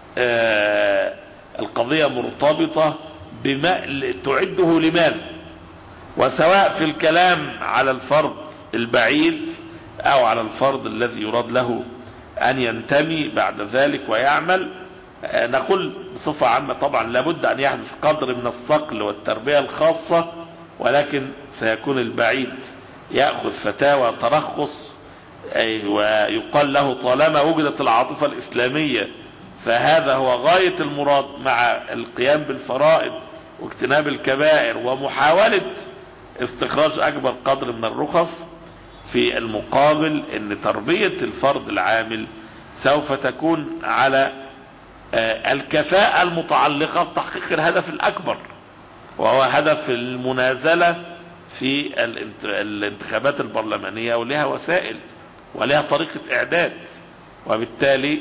القضية مرتبطة بما تعده لماذا، وسواء في الكلام على الفرد البعيد او على الفرد الذي يراد له ان ينتمي بعد ذلك ويعمل. نقول بصفة عامة طبعا لابد ان يحدث قدر من الصقل والتربية الخاصة، ولكن سيكون البعيد يأخذ فتاوى ترخص ويقال له طالما وجدت العاطفة الإسلامية فهذا هو غاية المراد، مع القيام بالفرائض واجتناب الكبائر ومحاولة استخراج أكبر قدر من الرخص. في المقابل ان تربية الفرد العامل سوف تكون على الكفاءة المتعلقة بتحقيق الهدف الأكبر، وهو هدف المنازلة في الانتخابات البرلمانية، ولها وسائل ولها طريقة إعداد. وبالتالي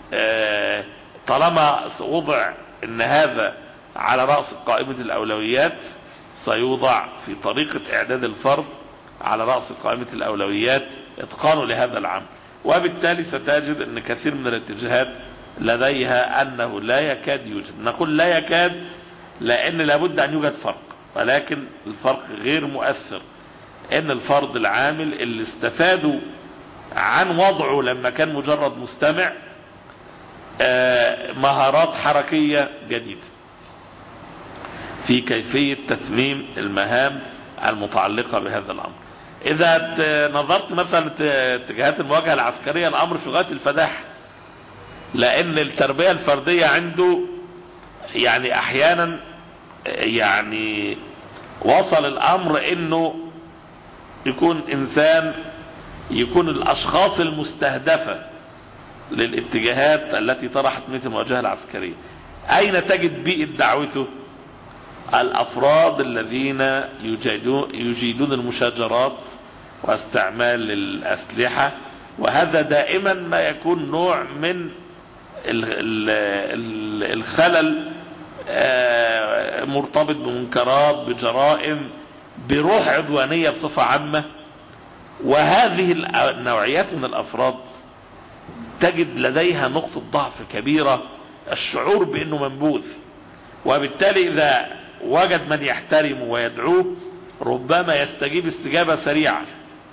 طالما وضع ان هذا على رأس قائمة الأولويات، سيوضع في طريقة إعداد الفرد على رأس قائمة الأولويات إتقانه لهذا العمل. وبالتالي ستجد أن كثير من الاتجاهات لديها أنه لا يكاد يوجد، نقول لا يكاد لأن لابد أن يوجد فرق، ولكن الفرق غير مؤثر. أن الفرد العامل اللي استفادوا عن وضعه لما كان مجرد مستمع مهارات حركية جديدة في كيفية تتميم المهام المتعلقة بهذا الأمر. إذا نظرت مثلا اتجاهات المواجهة العسكرية، الأمر في غاية الفداحة، لأن التربية الفردية عنده يعني أحيانا يعني وصل الأمر إنه يكون الأشخاص المستهدفة للاتجاهات التي طرحت مثل المواجهة العسكرية، أين تجد بيئة دعوته؟ الأفراد الذين يجيدون المشاجرات واستعمال الأسلحة، وهذا دائما ما يكون نوع من الخلل مرتبط بمنكرات، بجرائم، بروح عدوانية بصفة عامة. وهذه النوعيات من الأفراد تجد لديها نقطة ضعف كبيرة، الشعور بأنه منبوذ. وبالتالي إذا وجد من يحترمه ويدعوه ربما يستجيب استجابة سريعة،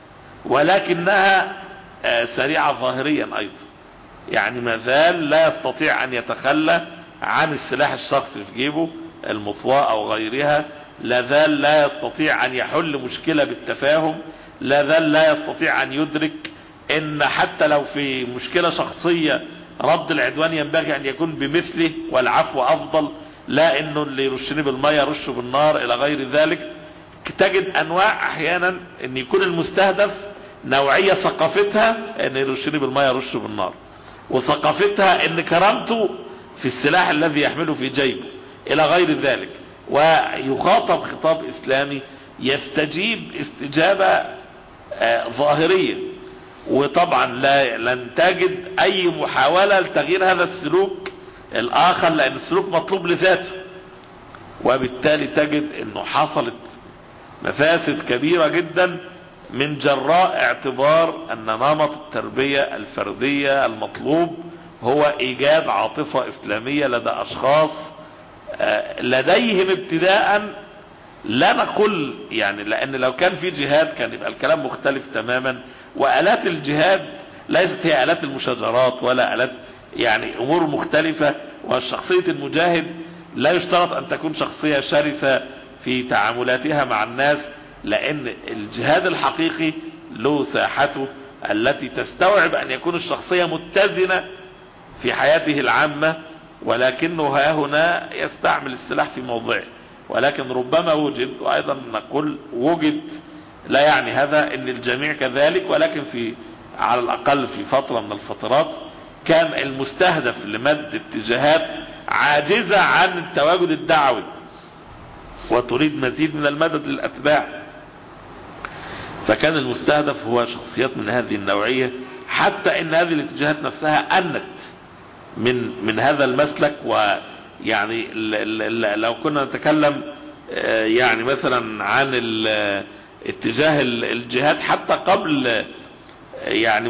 ولكنها سريعة ظاهريا أيضا، يعني مازال لا يستطيع أن يتخلى عن السلاح الشخصي في جيبه، المطواء أو غيرها، لازال لا يستطيع أن يحل مشكلة بالتفاهم، لازال لا يستطيع أن يدرك ان حتى لو في مشكلة شخصية رد العدوان ينبغي ان يكون بمثله والعفو افضل، لا انه اللي يرشني بالمية يرشه بالنار الى غير ذلك. تجد انواع احيانا ان يكون المستهدف نوعية ثقافتها ان يرشني بالمية يرشه بالنار، وثقافتها ان كرامته في السلاح الذي يحمله في جيبه الى غير ذلك، ويخاطب خطاب اسلامي يستجيب استجابة ظاهرية. وطبعا لن تجد اي محاولة لتغيير هذا السلوك الاخر، لان السلوك مطلوب لذاته. وبالتالي تجد انه حصلت مفاسد كبيرة جدا من جراء اعتبار ان نمط التربية الفردية المطلوب هو ايجاد عاطفة اسلامية لدى اشخاص لديهم ابتداء، لا نقول يعني، لان لو كان في جهاد كان يبقى الكلام مختلف تماما. وآلات الجهاد ليست هي آلات المشاجرات ولا آلات، يعني امور مختلفة. والشخصية المجاهد لا يشترط ان تكون شخصية شرسة في تعاملاتها مع الناس، لان الجهاد الحقيقي له ساحته التي تستوعب ان يكون الشخصية متزنة في حياته العامة، ولكنه ها هنا يستعمل السلاح في موضعه. ولكن ربما وجد، وايضا نقول وجد، لا يعني هذا ان الجميع كذلك، ولكن على الاقل في فترة من الفترات كان المستهدف لمد اتجاهات عاجزة عن التواجد الدعوي وتريد مزيد من المدد للاتباع، فكان المستهدف هو شخصيات من هذه النوعية، حتى ان هذه الاتجاهات نفسها انت من هذا المسلك. ويعني لو كنا نتكلم يعني مثلا عن اتجاه الجهاد حتى قبل يعني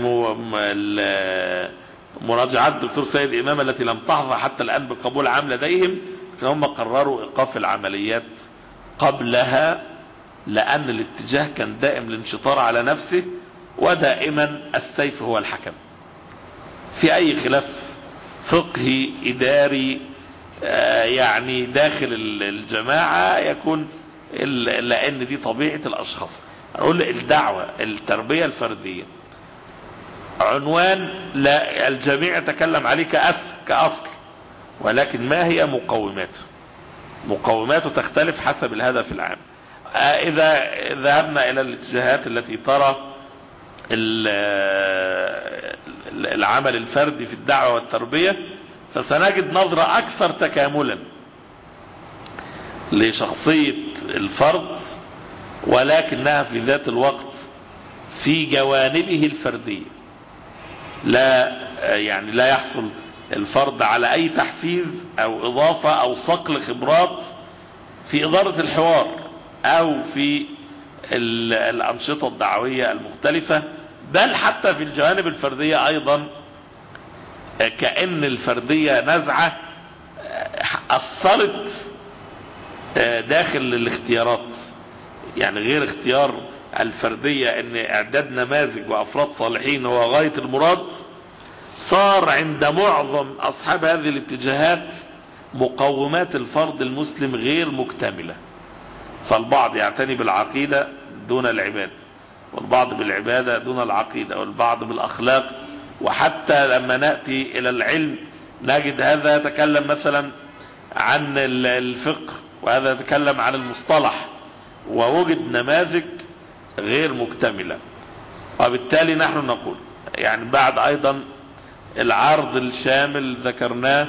مراجعات الدكتور سيد إمام التي لم تحظى حتى الآن بقبول عام لديهم، هم قرروا إيقاف العمليات قبلها، لأن الاتجاه كان دائم الانشطار على نفسه، ودائما السيف هو الحكم في أي خلاف فقهي إداري يعني داخل الجماعة يكون، لأن دي طبيعة الأشخاص. أقول الدعوة التربية الفردية عنوان لا الجميع يتكلم عليه كأصل، ولكن ما هي مقوماته؟ مقوماته تختلف حسب الهدف العام. إذا ذهبنا إلى الاتجاهات التي ترى العمل الفردي في الدعوة والتربية، فسنجد نظرة أكثر تكاملا لشخصية الفرد ولكنها في ذات الوقت في جوانبه الفردية، لا يحصل الفرد على أي تحفيز أو إضافة أو صقل خبرات في إدارة الحوار أو في الأنشطة الدعوية المختلفة، بل حتى في الجوانب الفردية أيضا كأن الفردية نزعة أثرت داخل الاختيارات. يعني غير اختيار الفردية ان اعداد نماذج وافراد صالحين هو غاية المراد، صار عند معظم اصحاب هذه الاتجاهات مقومات الفرد المسلم غير مكتملة، فالبعض يعتني بالعقيدة دون العبادة، والبعض بالعبادة دون العقيدة، والبعض بالاخلاق، وحتى لما نأتي الى العلم نجد هذا يتكلم مثلا عن الفقه وهذا يتكلم عن المصطلح، ووجد نماذج غير مكتملة. وبالتالي نحن نقول يعني بعد ايضا العرض الشامل ذكرناه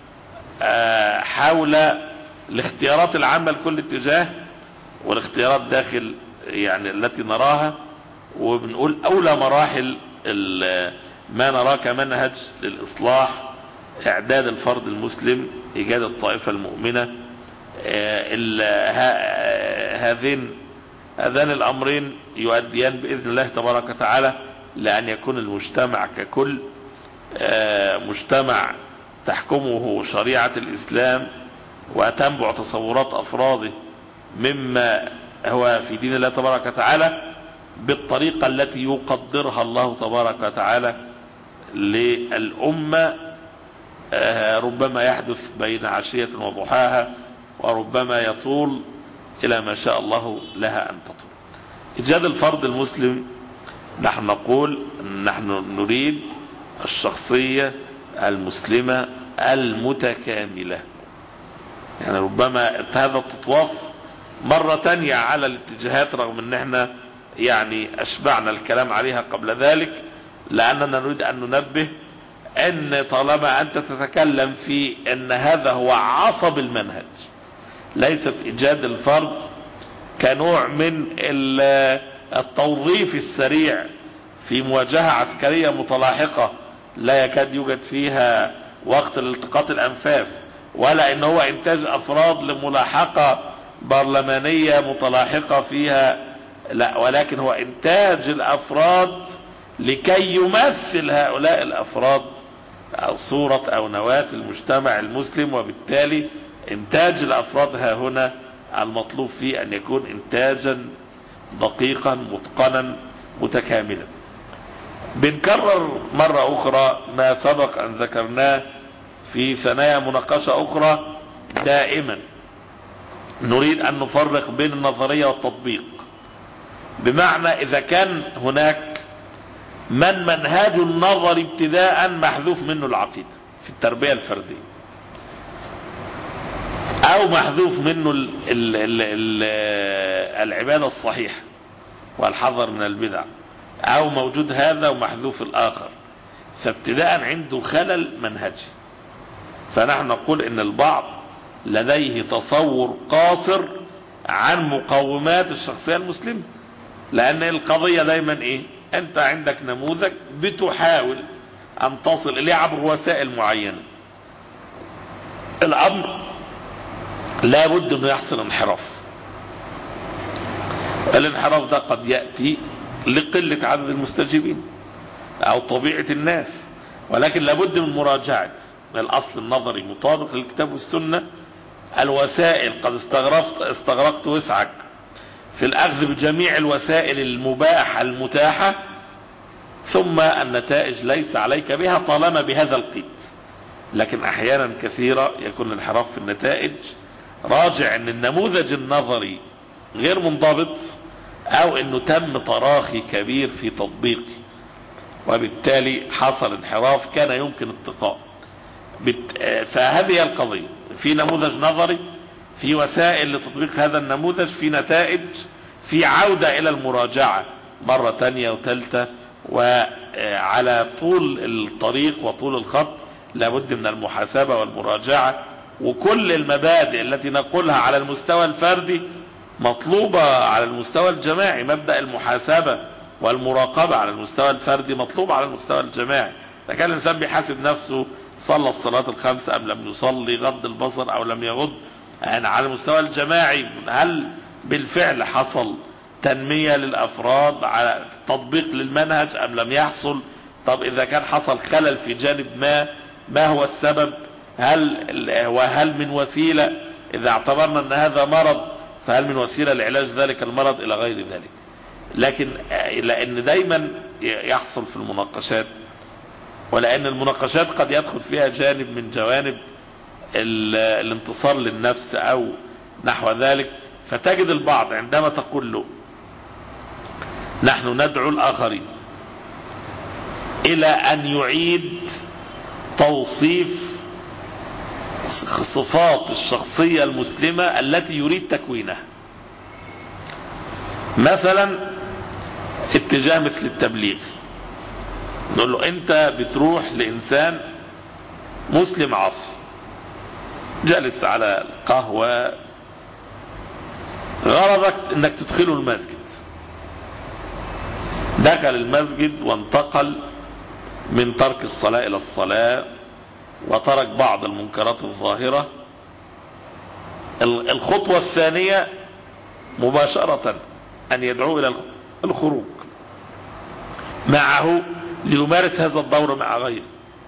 حول الاختيارات العامة لكل اتجاه والاختيارات داخل يعني التي نراها، وبنقول اولى مراحل ما نراه كمنهج للاصلاح اعداد الفرد المسلم، ايجاد الطائفة المؤمنة. هذان الامرين يؤديان باذن الله تبارك وتعالى لان يكون المجتمع ككل مجتمع تحكمه شريعة الاسلام وتنبع تصورات افراده مما هو في دين الله تبارك وتعالى بالطريقة التي يقدرها الله تبارك وتعالى للأمة. ربما يحدث بين عشية وضحاها، وربما يطول إلى ما شاء الله لها أن تطول. إيجاد الفرد المسلم نحن نقول نحن نريد الشخصية المسلمة المتكاملة. يعني ربما هذا التطواف مرة تانية على الاتجاهات رغم ان احنا يعني اشبعنا الكلام عليها قبل ذلك، لاننا نريد ان ننبه ان طالما انت تتكلم في ان هذا هو عصب المنهج، ليست ايجاد الفرد كنوع من التوظيف السريع في مواجهة عسكرية متلاحقة لا يكاد يوجد فيها وقت لالتقاط الانفاس، ولا ان هو انتاج افراد لملاحقة برلمانية متلاحقة فيها، لا، ولكن هو انتاج الافراد لكي يمثل هؤلاء الافراد صورة او نواة المجتمع المسلم. وبالتالي انتاج الافراد ها هنا المطلوب فيه ان يكون انتاجا دقيقا متقنا متكاملا. بنكرر مرة اخرى ما سبق ان ذكرناه في ثنايا مناقشة اخرى، دائما نريد ان نفرق بين النظرية والتطبيق. بمعنى اذا كان هناك من منهاج النظر ابتداء محذوف منه العقيدة في التربية الفردية، او محذوف منه العبادة الصحيحة والحذر من البدع، او موجود هذا ومحذوف الاخر، فابتداء عنده خلل منهجي. فنحن نقول ان البعض لديه تصور قاصر عن مقومات الشخصية المسلمة، لان القضية دايما ايه؟ انت عندك نموذج بتحاول ان تصل اليه عبر وسائل معينة، الامر لا بد انه يحصل انحراف. الانحراف ده قد يأتي لقلة عدد المستجيبين او طبيعة الناس، ولكن لابد من مراجعة الاصل النظري مطابق للكتاب والسنة. الوسائل قد استغرقت وسعك في الاخذ بجميع الوسائل المباحة المتاحة، ثم النتائج ليس عليك بها طالما بهذا القيد. لكن احيانا كثيرة يكون الانحراف في النتائج راجع ان النموذج النظري غير منضبط، او انه تم تراخي كبير في تطبيقه، وبالتالي حصل انحراف كان يمكن اتقاء. فهذه القضية، في نموذج نظري، في وسائل لتطبيق هذا النموذج، في نتائج، في عودة الى المراجعة مرة تانية وثالثة، وعلى طول الطريق وطول الخط لابد من المحاسبة والمراجعة. وكل المبادئ التي نقولها على المستوى الفردي مطلوبة على المستوى الجماعي، مبدأ المحاسبة والمراقبة على المستوى الفردي مطلوب على المستوى الجماعي. إذا كان الإنسان بيحاسب نفسه صلى الصلاة الخمس أم لم يصلي، غض البصر أو لم يغض، يعني على المستوى الجماعي هل بالفعل حصل تنمية للأفراد على تطبيق للمنهج أم لم يحصل؟ طب إذا كان حصل خلل في جانب ما هو السبب؟ وهل من وسيلة؟ إذا اعتبرنا أن هذا مرض فهل من وسيلة لعلاج ذلك المرض إلى غير ذلك؟ لكن لأن دايما يحصل في المناقشات، ولأن المناقشات قد يدخل فيها جانب من جوانب الانتصار للنفس أو نحو ذلك، فتجد البعض عندما تقول له نحن ندعو الآخرين إلى أن يعيد توصيف صفات الشخصية المسلمة التي يريد تكوينها، مثلا اتجاه مثل التبليغ، نقول له انت بتروح لإنسان مسلم عاصي جالس على القهوة، غرضك انك تدخله المسجد، دخل المسجد وانتقل من ترك الصلاة الى الصلاة وترك بعض المنكرات الظاهرة. الخطوة الثانية مباشرة ان يدعو الى الخروج معه ليمارس هذا الدور مع غيره.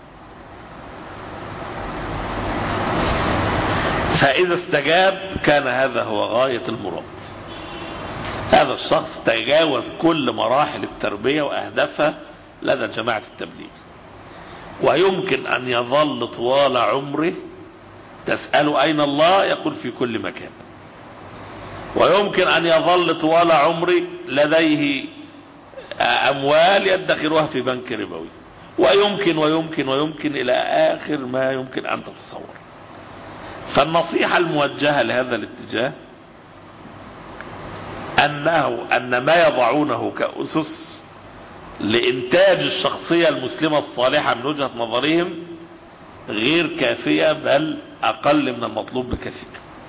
فإذا استجاب كان هذا هو غاية المراد. هذا الشخص تجاوز كل مراحل التربية وأهدافها لدى جماعة التبليغ، ويمكن أن يظل طوال عمره تسأل أين الله يقول في كل مكان، ويمكن أن يظل طوال عمره لديه أموال يدخرها في بنك ربوي، ويمكن ويمكن ويمكن إلى آخر ما يمكن أن تتصور. فالنصيحة الموجهة لهذا الاتجاه أن ما يضعونه كأسس لإنتاج الشخصية المسلمة الصالحة من وجهة نظرهم غير كافية، بل أقل من المطلوب بكثير،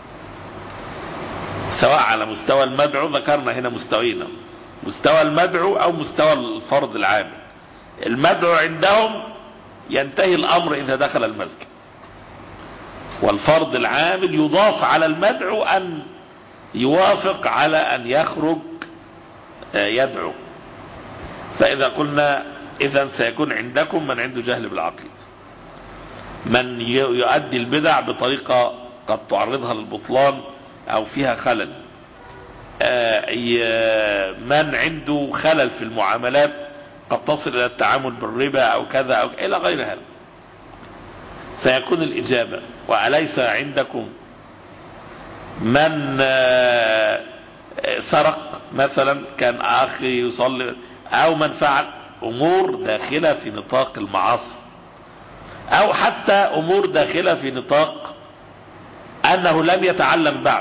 سواء على مستوى المدعو. ذكرنا هنا مستويين، مستوى المدعو أو مستوى الفرد العام. المدعو عندهم ينتهي الأمر إذا دخل المسجد، والفرد العامل يضاف على المدعو أن يوافق على أن يخرج يدعو. فإذا قلنا إذن سيكون عندكم من عنده جهل بالعقيدة، من يؤدي البدع بطريقة قد تعرضها للبطلان أو فيها خلل، من عنده خلل في المعاملات قد تصل إلى التعامل بالربا أو كذا أو إلى غير هذا، فيكون الإجابة وأليس عندكم من سرق مثلا كان أخي يصلي، أو من فعل أمور داخلة في نطاق المعاصي، أو حتى أمور داخلة في نطاق أنه لم يتعلم بعد.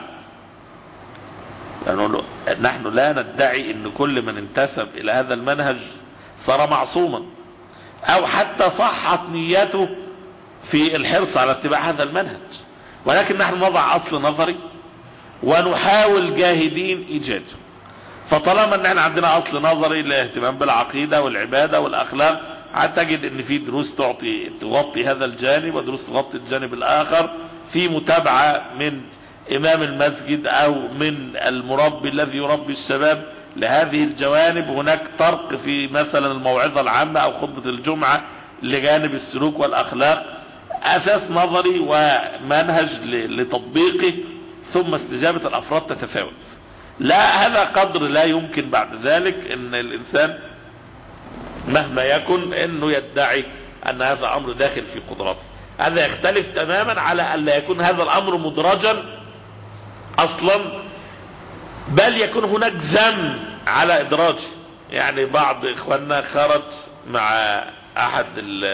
يعني نحن لا ندعي أن كل من انتسب إلى هذا المنهج صار معصوما، أو حتى صحت نيته في الحرص على اتباع هذا المنهج، ولكن نحن نضع أصل نظري ونحاول جاهدين إيجاده. فطالما ان احنا عندنا اصل نظري للاهتمام بالعقيدة والعبادة والاخلاق، هتجد ان في دروس تغطي هذا الجانب ودروس تغطي الجانب الاخر، في متابعة من امام المسجد او من المربي الذي يربي الشباب لهذه الجوانب. هناك طرق في مثلا الموعظة العامة او خطبة الجمعة لجانب السلوك والاخلاق، اساس نظري ومنهج لتطبيقه، ثم استجابة الافراد تتفاوت. لا، هذا قدر لا يمكن بعد ذلك ان الانسان مهما يكن انه يدعي ان هذا امر داخل في قدراته. هذا يختلف تماما على ان لا يكون هذا الامر مدرجا اصلا، بل يكون هناك ذم على ادراجه. يعني بعض اخواننا خرج مع احد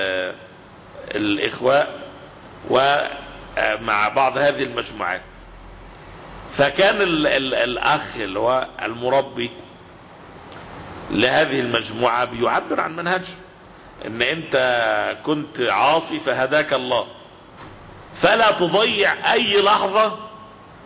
الاخوة ومع بعض هذه المجموعات، فكان الاخ اللي هو المربي لهذه المجموعة بيعبر عن منهجه ان انت كنت عاصي فهداك الله، فلا تضيع اي لحظة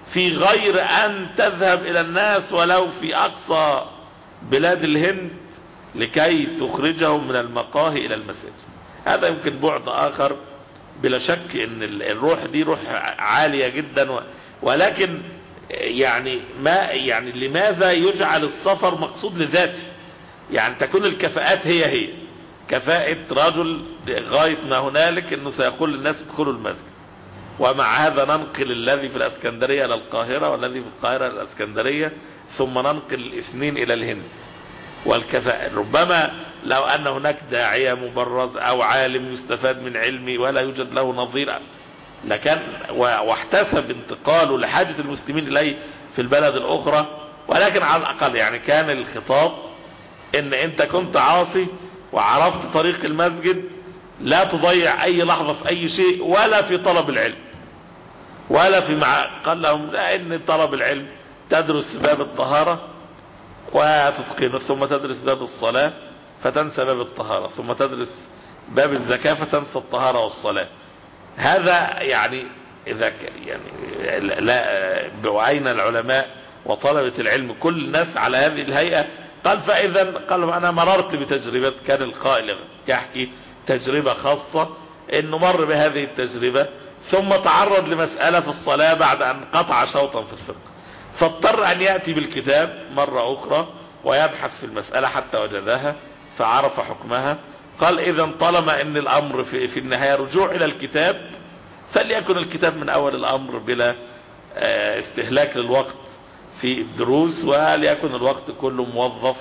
في غير أن تذهب إلى الناس ولو في أقصى بلاد الهند لكي تخرجهم من المقاهي إلى المساجد. هذا يمكن بعد آخر، بلا شك ان الروح دي روح عالية جدا، ولكن يعني لماذا يجعل السفر مقصود لذاته؟ يعني تكون الكفاءات هي كفاءة رجل غاية ما هنالك انه سيقول للناس ادخلوا المسجد، ومع هذا ننقل الذي في الاسكندرية الى القاهرة والذي في القاهرة الى الاسكندرية، ثم ننقل الاثنين الى الهند. والكفاءة ربما لو ان هناك داعية مبرز او عالم يستفاد من علمي ولا يوجد له نظير لكان واحتسب انتقاله لحاجة المسلمين اليه في البلد الاخرى، ولكن على الاقل يعني كان الخطاب ان انت كنت عاصي وعرفت طريق المسجد، لا تضيع اي لحظة في اي شيء ولا في طلب العلم ولا في قال لهم لا، ان طلب العلم تدرس باب الطهارة وتتقنه، ثم تدرس باب الصلاة فتنسى باب الطهارة، ثم تدرس باب الزكاة فتنسى الطهارة والصلاة. هذا يعني إذا يعني لا بعين العلماء وطلبة العلم كل الناس على هذه الهيئة. قال فإذا قال أنا مررت بتجربة، كان القائل يحكي تجربة خاصة إنه مر بهذه التجربة ثم تعرض لمسألة في الصلاة بعد أن قطع شوطا في الفقه، فاضطر أن يأتي بالكتاب مرة أخرى ويبحث في المسألة حتى وجدها فعرف حكمها. قال إذا طالما أن الأمر في النهاية رجوع إلى الكتاب، فليكن الكتاب من أول الأمر بلا استهلاك للوقت في الدروس، وليكن الوقت كله موظف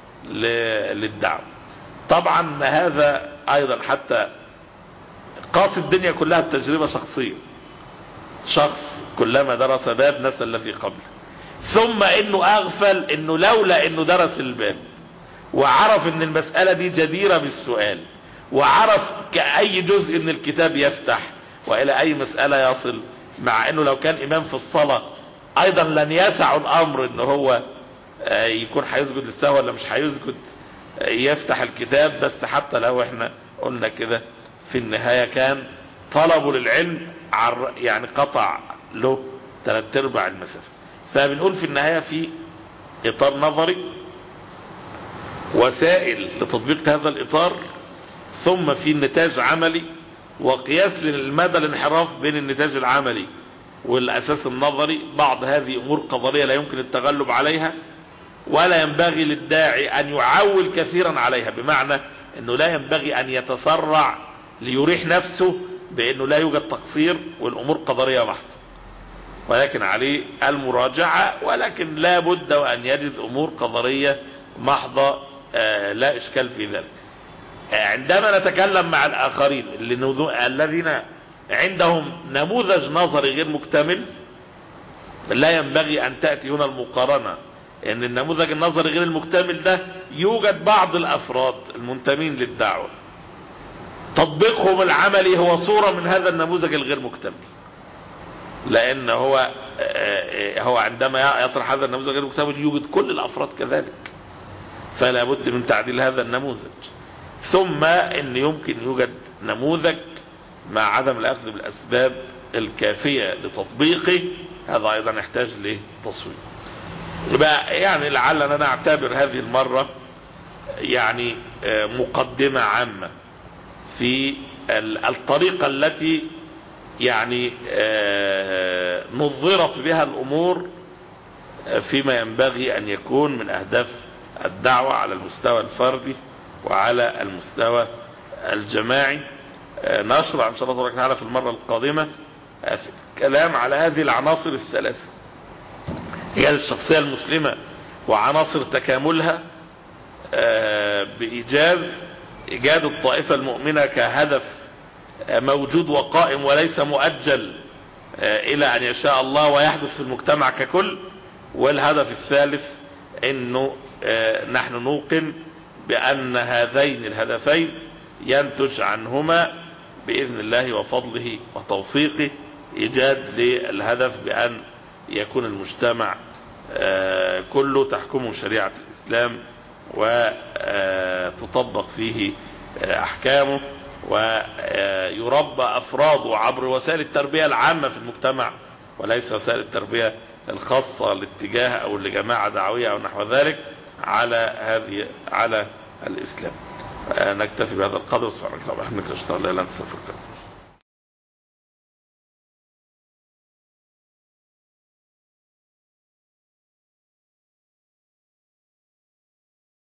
للدعوة. طبعا هذا أيضا حتى قاس الدنيا كلها التجربة شخصية، شخص كلما درس باب نسى الذي قبله، ثم انه اغفل انه لولا انه درس الباب وعرف ان المسألة دي جديرة بالسؤال وعرف كأي جزء من الكتاب يفتح والى اي مسألة يصل، مع انه لو كان امام في الصلاة ايضا لن يسع الامر انه هو يكون هيسجد للسهو ولا مش هيسجد، يفتح الكتاب. بس حتى لو احنا قلنا كده في النهاية كان طلبه للعلم يعني قطع له 3/4 المسافة. فبنقول في النهاية في اطار نظري وسائل لتطبيق هذا الاطار، ثم في نتاج عملي وقياس للمدى الانحراف بين النتاج العملي والاساس النظري. بعض هذه امور قضائية لا يمكن التغلب عليها ولا ينبغي للداعي ان يعول كثيرا عليها، بمعنى انه لا ينبغي ان يتسرع ليريح نفسه بانه لا يوجد تقصير والامور قدرية محضة، ولكن عليه المراجعة، ولكن لا بد وان يجد امور قدرية محضة لا اشكال في ذلك. عندما نتكلم مع الاخرين الذين عندهم نموذج نظري غير مكتمل، لا ينبغي ان تأتي هنا المقارنة، ان النموذج النظري غير المكتمل ده يوجد بعض الافراد المنتمين للدعوة تطبيقهم العملي هو صورة من هذا النموذج الغير مكتمل، لان هو عندما يطرح هذا النموذج غير مكتمل يوجد كل الافراد كذلك، فلا بد من تعديل هذا النموذج. ثم ان يمكن يوجد نموذج مع عدم الاخذ بالاسباب الكافية لتطبيقه، هذا ايضا يحتاج لتصوير. يبقى يعني لعلنا نعتبر هذه المرة يعني مقدمة عامة في الطريقة التي يعني نظرت بها الامور فيما ينبغي ان يكون من اهداف الدعوة على المستوى الفردي وعلى المستوى الجماعي. نشرع ان شاء الله تعالى في المرة القادمة كلام على هذه العناصر الثلاثة، هي الشخصية المسلمة وعناصر تكاملها بإيجاد الطائفة المؤمنة كهدف موجود وقائم وليس مؤجل إلى أن يشاء الله ويحدث في المجتمع ككل. والهدف الثالث أنه نحن نوقن بأن هذين الهدفين ينتج عنهما بإذن الله وفضله وتوفيقه إيجاد للهدف بأن يكون المجتمع كله تحكمه شريعة الإسلام وتطبق فيه أحكامه ويربى أفراده عبر وسائل التربية العامة في المجتمع وليس وسائل التربية الخاصة لاتجاه أو لجماعة دعوية أو نحو ذلك على الإسلام. نكتفي بهذا القدر. سبحانك اللهم وبحمدك، أشهد أن لا إله إلا أنت، أستغفرك.